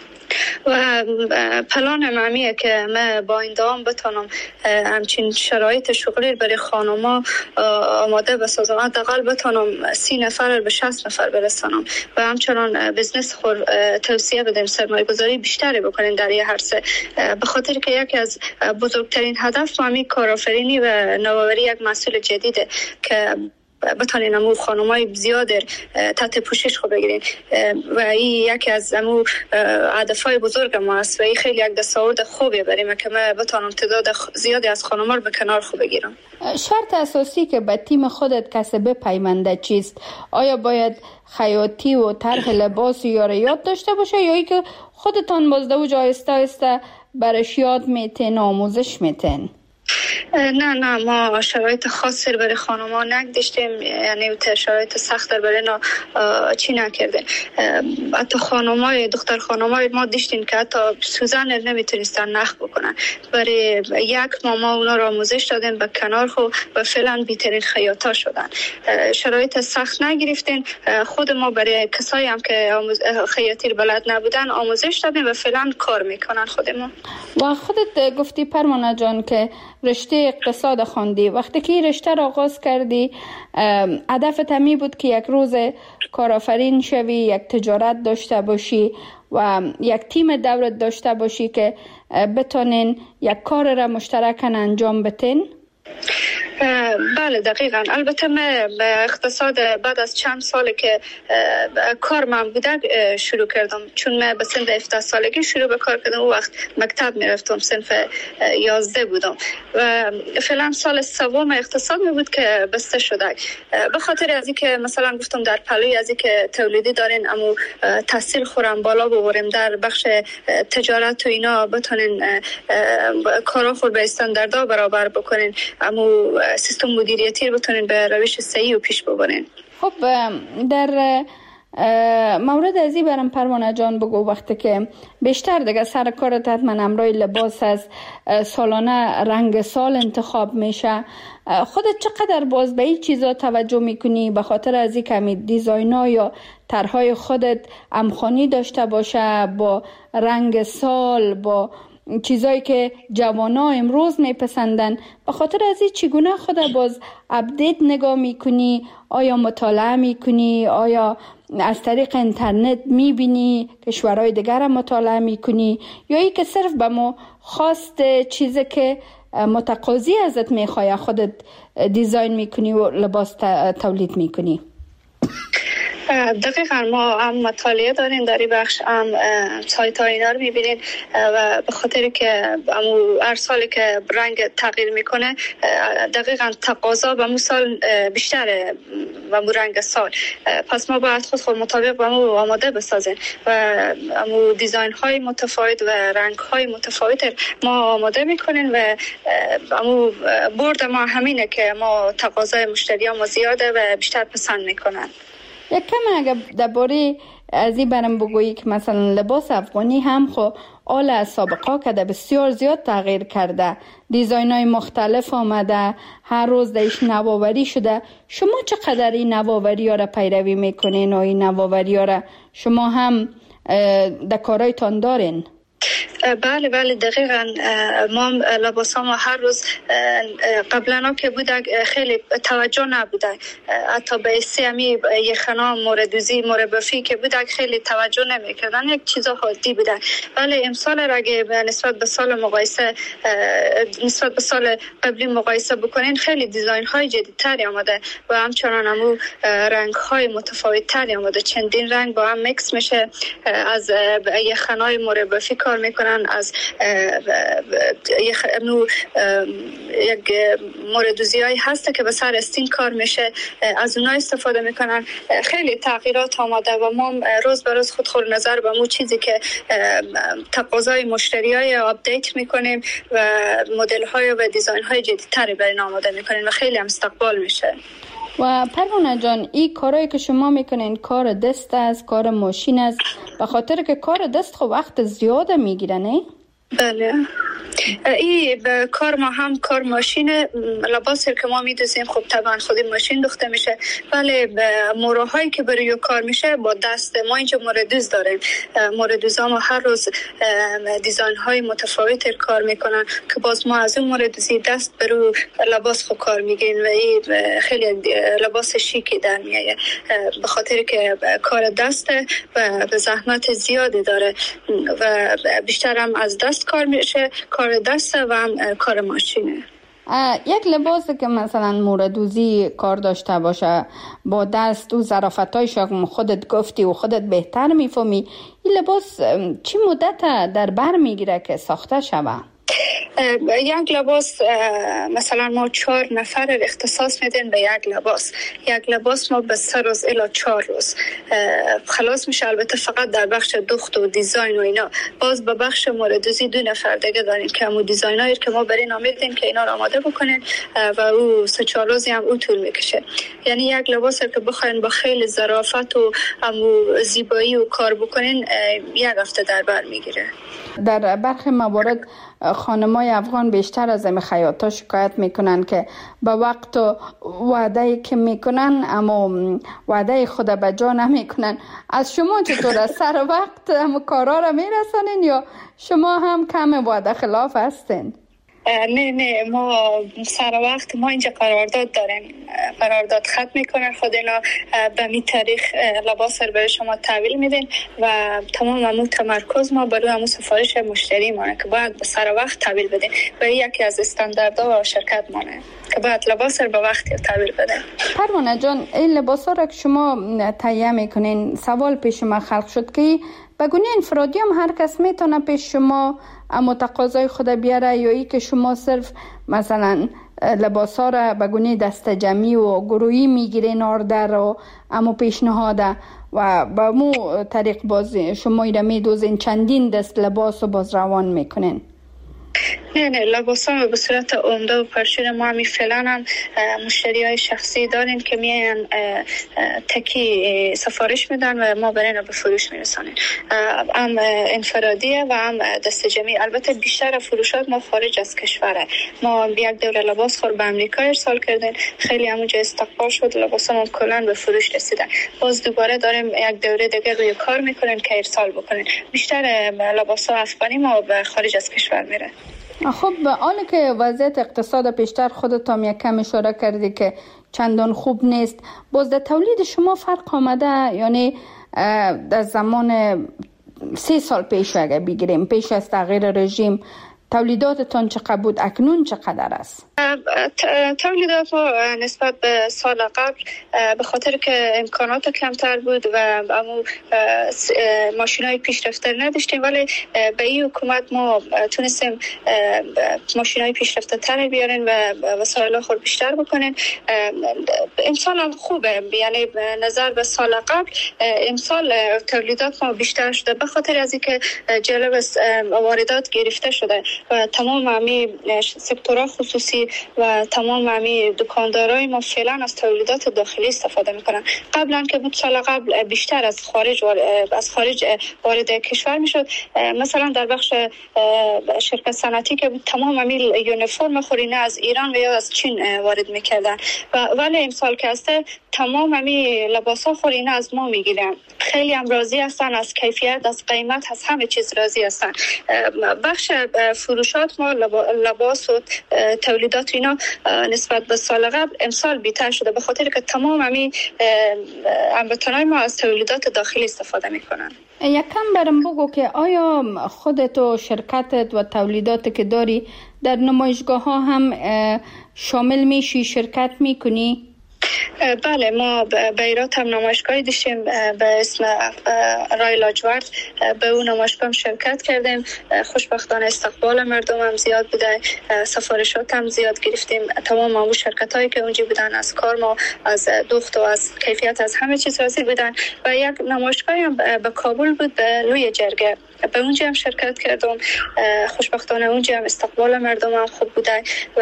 و پلان معمیه که من با این دوام بتونم همچین شرایط شغلی برای خانوما آماده بسازم، حداقل بتونم سی نفر به شصت نفر برسانم و همچنان بزنس خود توسعه بدیم، سرمایه گذاری بیشتری بکنیم در یه عرصه. به خاطر که یکی از بزرگترین هدف ما همین کارآفرینی و نوآوری یک محصول جدیده که بتانین امو خانمای زیاد تحت پوشش خود بگیرین و این یکی از امو هدفهای بزرگ ما است و این خیلی یک دستاورد خوبیه برای من که من بتانم تعداد زیادی از خانم‌ها رو به کنار خود بگیرم. شرط اساسی که به تیم خودت کسی بپیونده چیست؟ آیا باید خیاطی و طرح لباس یا یاد داشته باشه یا ای که خودتان بازده و جایسته است برش یاد میتین آموزش میتین؟ نه نه ما شرایط خاصی برای خانم‌ها نگذاشتیم، یعنی شرایط سخت برای اینا چی نکردیم. حتی خانم‌های دختر خانم‌های ما دیشتیم که حتی سوزن نمیتونستن نخ بکنن. برای یک ماه ما اونا را آموزش دادیم به کنار خو و فعلا بی‌ترین خیاطا شدن. شرایط سخت نگرفتین. خود ما برای کسایی هم که خیاطی بلد نبودن آموزش دادیم و فعلا کار میکنن خودمون. و خودت گفتی پروانه جان که رشته اقتصاد خواندی. وقتی که رشته را آغاز کردی هدفت همی بود که یک روز کارآفرین شوی، یک تجارت داشته باشی و یک تیم دورت داشته باشی که بتونین یک کار را مشترکاً انجام بدین؟ بله دقیقاً. البته من به اقتصاد بعد از چند سال که کار من بوده شروع کردم، چون من به سن هفده سالگی شروع به کار کردم. اون وقت مکتب میرفتم، صنف یازده بودم و فعلا سال سوم اقتصاد می بود که بسته شده. به خاطر از اینکه مثلا گفتم در پلوی از اینکه تولیدی دارین اما تحصیل خورم بالا ببریم در بخش تجارت و اینا بتونین کارا خود به استانداردها برابر بکنین، اما سیستم مدیریتی رو بتونین به روش صحیح و پیش ببرین. خب در مورد ازی برم پروانه جان بگو، وقتی که بیشتر دیگه سر کارت حتما امرای لباس از سالانه رنگ سال انتخاب میشه، خودت چقدر باز به این چیزا توجه میکنی به خاطر از این کمی دیزاین‌ها یا طرحهای خودت امخانی داشته باشه با رنگ سال، با چیزایی که جوانا امروز میپسندن؟ به خاطر از این چگونه خود باز اپدیت نگاه میکنی؟ آیا مطالعه میکنی؟ آیا از طریق اینترنت میبینی کشورهای دیگر هم مطالعه میکنی؟ یا ای که صرف به ما خواست چیزی که متقاضی ازت میخواه خودت دیزاین میکنی و لباس تولید میکنی؟ دقیقا ما هم مطالعه داریم در این بخش، هم سایت ها اینا رو میبینید و به خاطر که هر سالی که رنگ تغییر میکنه دقیقا تقاضا به مو سال بیشتره و مو رنگ سال، پس ما باید خود خود مطابق به مو آماده بسازیم و مو دیزاین های متفاوت و رنگ های متفاوت ما آماده میکنیم و مو برد ما همینه که ما تقاضای مشتری ما زیاده و بیشتر پسند میکنن. یک کم اگر درباره از این برم بگویی که مثلا لباس افغانی هم خو آل از سابقا کده بسیار زیاد تغییر کرده، دیزاین های مختلف آمده، هر روز دیش نوآوری شده. شما چقدر این نوآوری ها را پیروی میکنین و این نوآوری ها را شما هم در کارایتان دارین؟ بله بله دقیقاً. ما لباس ها ما هر روز قبلا که بوده خیلی توجه نبوده، حتی به سیمی یخنا موردوزی مربفی که بوده خیلی توجه نمیکردن، یک چیزا عادی بوده. ولی امسال را اگه نسبت به سال مقایسه نسبت به سال قبلی مقایسه بکنین خیلی دیزاین های جدیدتری آمده و همچنان همو رنگ های متفاوت تری آمده. چندین رنگ با هم میکس میشه، از یخنای مربفی کار میکنن، از یک موردوزی هایی هسته که به سر استین کار میشه، از اونها استفاده میکنن. خیلی تغییرات آمده و ما روز به روز خود خود نظر به مو چیزی که تقاضای مشتری های آپدیت میکنیم و مدل های و دیزاین های جدیدتری برای آماده میکنیم و خیلی هم استقبال میشه. و پروانه جان این کارهایی که شما میکنین کار دست است، کار ماشین است، به خاطر که کار دست خب وقت زیاده میگیره نه؟ بله این کار ما هم کار ماشین لباسی که ما میدوزیم خب طبعا خودی ماشین دوخته میشه، ولی موراهایی که برای کار میشه با دست ما اینجا موردوز داریم. موردوزا ما هر روز دیزاین های متفاوت کار میکنن که باز ما از اون موردوزی دست برو لباس خود کار میگین و این خیلی لباس شیکی در میایه به خاطر که کار دسته و به زحمت زیادی داره و بیشتر هم از دست کار میشه، کار دسته و هم کار ماشینه. یک لباسی که مثلا موردوزی کار داشته باشه با دست و ظرافتایش خودت گفتی و خودت بهتر میفهمی، این لباس چی مدت در بر میگیره که ساخته شوه؟ یک لباس مثلا ما چهار نفر اختصاص میدین به یک لباس. یک لباس ما به سه روز الی چهار روز خلاص میشه. البته فقط در بخش دوخت و دیزاین و اینا. باز به بخش موردوزی دو نفر دیگه داریم که همون دیزاینایی که ما برین آمیدین که اینا رو آماده بکنین و او سه چهار روزی هم او طول میکشه. یعنی یک لباس که بخواین با خیلی ظرافت و همون زیبایی و کار بکنین یک هفته در بر میگیره. در برخی موارد خانمای افغان بیشتر از این خیاطا شکایت میکنن که با وقت و وعده که میکنن اما وعده خود به جا نمیکنن. از شما چطور است؟ سر وقت هم کارا را میرسانین یا شما هم کم وعده خلاف هستین؟ نه نه ما سر وقت ما اینجا قرارداد داریم. قرارداد ختم میکنن خود اینا به می تاریخ لباس رو برای شما تحویل میدین و تمام همون تمرکز ما برای همون سفارش مشتری مانه که باید به سر وقت تحویل بدین. و یکی از استانداردها و شرکت مانه که باید لباس رو به وقت تحویل بدین. پروانه جان، این لباس ها را که شما تهیه میکنین، سوال پیش ما خلق شد که بگونه انفرادی هم هر کس میتونه پیش شما اما تقاضای خود بیاره یا ای که شما صرف مثلا لباس ها را بگونه دست جمعی و گروهی میگیرین آردر و اما پیشنهاده و با مو طریق باز شما ایره میدوزین چندین دست لباس و باز روان میکنین؟ نه نه لباس ها به صورت عمده و پرشور ما همی فعلا هم مشتری های شخصی داریم که میان تکی سفارش میدن و ما برای به فروش میرسانیم. هم انفرادیه و هم دست جمعی. البته بیشتر فروشات ما خارج از کشوره. ما یک دوره لباس خور به امریکا ارسال کردیم، خیلی همونجا استقبال شد، لباس ما کلان به فروش رسیدن. باز دوباره داریم یک دوره دیگه روی کار میکنیم که ارسال بکنیم. بیشتر لباس ها افغانی ما به خارج از کشور میره. خب حالا که وضعیت اقتصاد بیشتر خودت هم یک کم اشاره کردی که چندان خوب نیست، باز در تولید شما فرق آمده؟ یعنی در زمان سه سال پیش اگه بگیریم پیش از تغییر رژیم تولیداتتان چقدر بود، اکنون چقدر است؟ تولیدات ما نسبت به سال قبل به خاطر که امکانات کمتر بود و امو ماشین های پیشرفته نداشتیم، ولی به این حکومت ما تونستیم ماشین های پیشرفته تر بیارین و وسایل خود بیشتر بکنین. امسال هم خوبه، یعنی نظر به سال قبل امسال تولیدات ما بیشتر شده به خاطر از اینکه جلب واردات گرفته شده و تمام همی سکتورها خصوصی و تمام همی دکاندارای ما فعلا از تولیدات داخلی استفاده میکنن. قبلا که بود سال قبل بیشتر از خارج از خارج وارد کشور میشد. مثلا در بخش شرکت صنعتی که بود تمام همی یونیفرم خورینه از ایران و یا از چین وارد میکردن و ولی امسال که هسته تمام همی لباسا خورینه از ما میگیرن. خیلی هم راضی هستن از کیفیت، از قیمت، از همه چیز راضی هستن. بخش فروشات ما لباس و تولیدات اینا نسبت به سال قبل امسال بیشتر شده به خاطر که تمام همی هموطنای ما از تولیدات داخلی استفاده میکنن. یکم برام بگو که آیا خودت و شرکتت و تولیدات که داری در نمایشگاه ها هم شامل میشی، شرکت میکنی؟ بله، ما به ایرات هم نمایشگاهی داشتیم به اسم رای لاجورد. به اون نمایشگاه شرکت کردیم. خوشبختانه استقبال مردم هم زیاد بوده، سفارشات هم زیاد گرفتیم. تمام اون شرکت هایی که اونجا بودن از کار ما، از دوخت و از کیفیت، از همه چیز راضی بودن. و یک نمایشگاهی هم به کابل بود به لوی جرگه، به اونجا هم شرکت کردم. خوشبختانه اونجا هم استقبال مردم هم خوب بوده و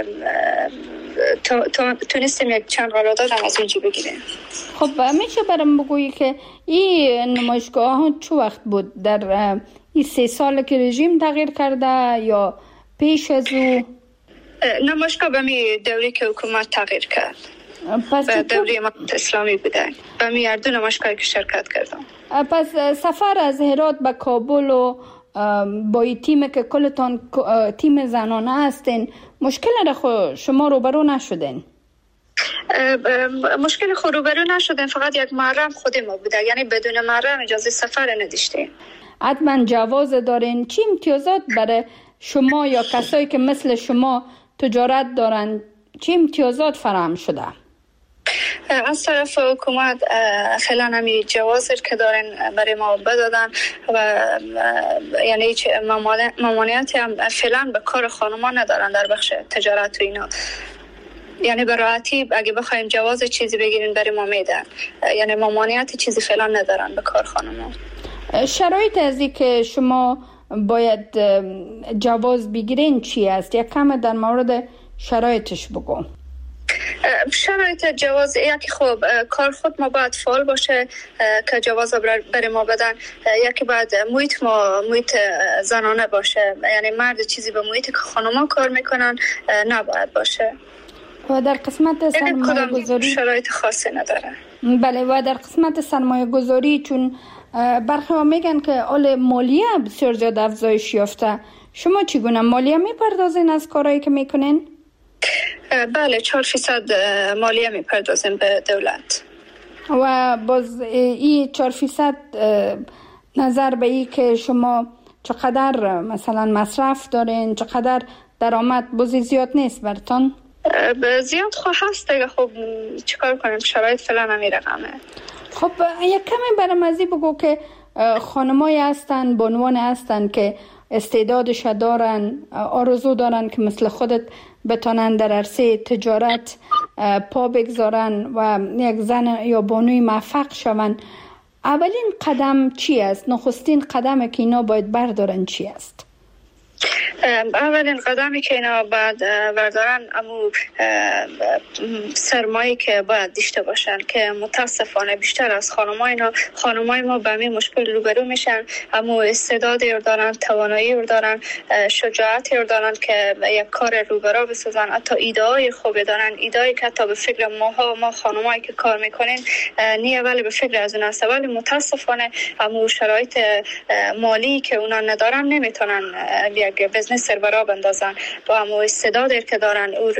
تونستیم یک چند قرارداد هم از اونجا بگیریم. خب میشه برام بگویی که این نمایشگاه ها چه وقت بود؟ در این سه سال که رژیم تغییر کرده یا پیش از او؟ نمایشگاه به می دوری که حکومت تغییر کرد، پس به دوری امارت اسلامی بوده. به می هر دو نمایشگاهی که شرکت کردم. پس سفر از هرات به کابل و با این تیم که کلتان تیم زنانه هستین، مشکل را شما روبرو نشدین؟ مشکل خود روبرو نشدین، فقط یک محرم خود ما بوده، یعنی بدون محرم اجازه سفر نداشتیم. حتما جواز دارین. چی امتیازات برای شما یا کسایی که مثل شما تجارت دارن، چی امتیازات فراهم شده؟ از طرف حکومت فعلا همی جوازی که دارن برای ما بدادن و یعنی هیچ ممانعتی هم فعلا به کار خانما ندارن در بخش تجارت و اینا. یعنی به راحتی اگه بخوایم جواز چیزی بگیرین برای ما میدن، یعنی ممانعت چیزی فعلا ندارن به کار خانما. شرایط از این که شما باید جواز بگیرین چی است؟ یک کم در مورد شرایطش بگو. شرایط جواز یکی خوب کار خود ما باید فعال باشه که جواز برای ما بدن، یکی باید محیط ما محیط زنانه باشه، یعنی مرد چیزی به محیط که خانما کار میکنن نباید باشه. و در قسمت سرمایه گذاری شرایط خاصی نداره. بله، و در قسمت سرمایه گذاری چون برخی ها میگن که اول مالیه بسیار زیاد افزایش یافته، شما چگونه مالیه میپردازین از کارهایی که میکنین؟ بله، چهار فیصد مالیه میپردازیم به دولت. و باز این چهار فیصد نظر به این که شما چقدر مثلا مصرف دارین، چقدر درآمد، بازی زیاد نیست برتون؟ زیاد خواه هست دیگه. خب چیکار کنیم، شرایط فعلا همی رقمه. خب یک کمی برام ازی بگو که خانمایی هستن، بانوان هستن که استعدادش دارن، آرزو دارن که مثل خودت بتونن در عرصه تجارت پا بگذارن و یک زن یا بانوی موفق شون. اولین قدم چی است؟ نخستین قدم که اینا باید بردارن چی است؟ اولین قدمی که اینا باید بردارن امو سرمایه که باید داشته باشن که متاسفانه بیشتر از خانمای اینا خانمای ما به همین مشکل روبرو میشن. امو استعدادی رو دارن، توانایی رو دارن، شجاعتی رو دارن که یک کار روبرو بسازن، حتی ایده‌های خوبی دارن، ایده‌ای که حتی به فکر ماها ما خانمایی که کار میکنین نیه ولی به فکر از اون است، ولی متاسفانه امو شرایط مالی که اونا ندارن نمیتونن یک بزنس سربرا بندازن و همو استعدادی که دارن او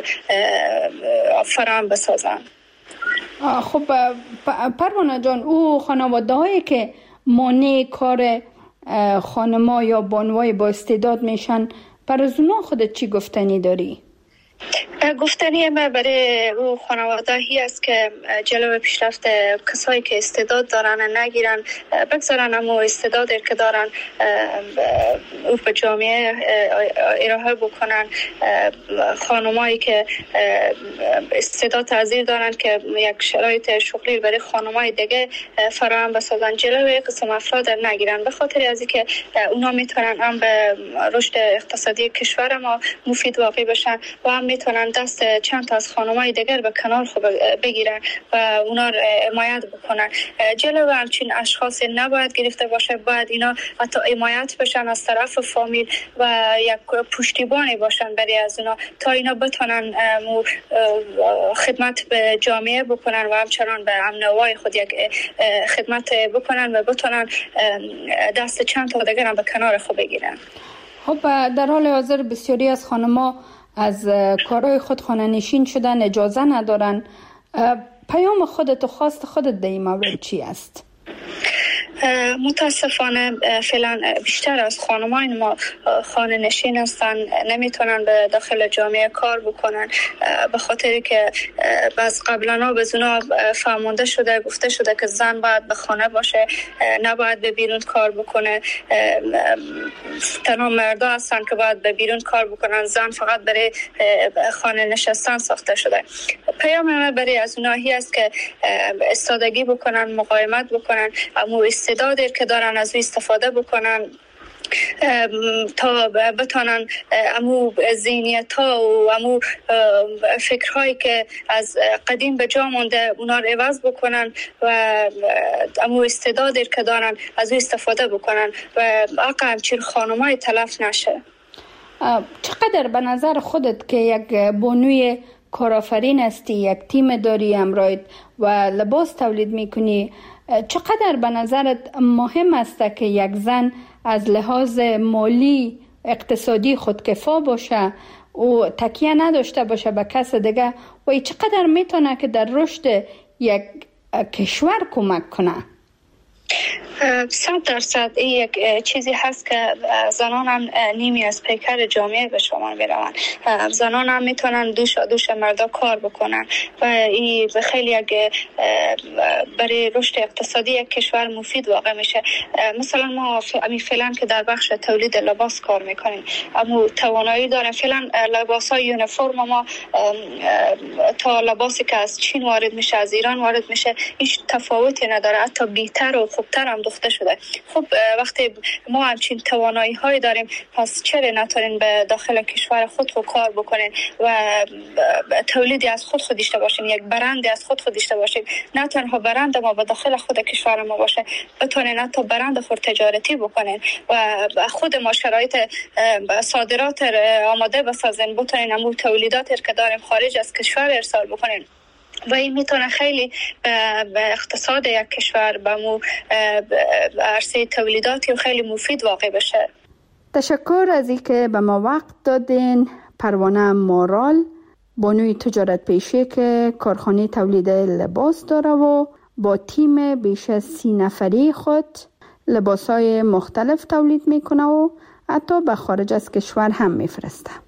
فراهم بسازن. خب پروانه جان، او خانواده هایی که مانع کار خانما یا بانوای با استعداد میشن، پر از اونا خودت چی گفتنی داری؟ گفتنی ما برای او خانواده هی است که جلو پیشرفت کسایی که استعداد دارن نگیرن، بگذارن اما استعدادی که دارن او به جامعه ارائه بکنن. خانمایی که استعداد تحضیر دارن که یک شرایط شغلی برای خانمای دیگه فراهم بسازن، جلوی قسم افراد نگیرن، به خاطر از اینکه اونا میتونن هم به رشد اقتصادی کشور ما مفید واقع بشن و هم میتونن دست چند تا از خانمای دیگر به کنار خوب بگیرن و اونا حمایت بکنن. جلو همچین اشخاص نباید گرفته باشه، باید اینا حتی حمایت بشن از طرف فامیل و یک پشتیبانی باشن برای از اونا تا اینا بتونن خدمت به جامعه بکنن و همچنان به امن و وای خود یک خدمت بکنن و بتونن دست چند تا دیگر هم به کنار خوب بگیرن. خب در حال حاضر بسیاری از خانم‌ها از کارهای خود خانه نشین شدن، اجازه ندارن. پیام خودت و خواست خودت در این مورد چی است؟ متاسفانه فعلا بیشتر از خانمای ما خانه نشین هستن، نمیتونن به داخل جامعه کار بکنن به خاطری که بعض قبلا به زونا فهمونده شده، گفته شده که زن باید به خانه باشه، نباید به بیرون کار بکنه. تنها مردا هستن که باید به بیرون کار بکنن، زن فقط برای خانه نشستن ساخته شده. پیام من برای از اونایی است که استادگی بکنن، مقاومت بکنن، اما استعدادی که دارن از او استفاده بکنن تا بتونن امو ذهنیت ها و امو فکرهایی که از قدیم به جا مونده اونا رو عوض بکنن و امو استعدادی که دارن از او استفاده بکنن و آقا همچین خانمای تلف نشه. چقدر به نظر خودت که یک بانوی کارآفرین هستی، یک تیم داری همراهت و لباس تولید میکنی، چقدر به نظرت مهم است که یک زن از لحاظ مالی اقتصادی خودکفا باشه و تکیه نداشته باشه به کس دیگه و چقدر میتونه که در رشد یک کشور کمک کنه؟ صد درصد این یک چیزی هست که زنان هم نیمی از پیکر جامعه به شما میروند. زنان هم میتونن دوش دوش مردا کار بکنن و این خیلی یک برای رشد اقتصادی یک کشور مفید واقع میشه. مثلا ما فعلا که در بخش تولید لباس کار میکنیم، اما توانایی داریم فعلا لباس های یونیفرم ما تا لباسی که از چین وارد میشه از ایران وارد میشه هیچ تفاوتی نداره، حتی بی‌تر و خوبتر هم دخته شده. خب وقتی ما همچین توانایی های داریم، پس چرا نتونین به داخل کشور خود رو کار بکنین و تولیدی از خود خود داشته باشین، یک برندی از خود خود داشته باشین. نه تنها برند ما به داخل خود کشور ما باشه، بتونین حتی برند خود تجارتی بکنین و خود ما شرایط صادرات آماده بسازین، بتونین همون تولیداتی که داریم خارج از کشور ارسال بکنین و این میتونه خیلی به اقتصاد یک کشور به مو عرصه تولیداتی خیلی مفید واقع بشه. تشکر از اینکه به ما وقت دادین. پروانه مارال، بانوی تجارت پیشه که کارخانه تولید لباس داره و با تیم بیش از سی نفری خود لباسای مختلف تولید میکنه و حتی به خارج از کشور هم میفرسته.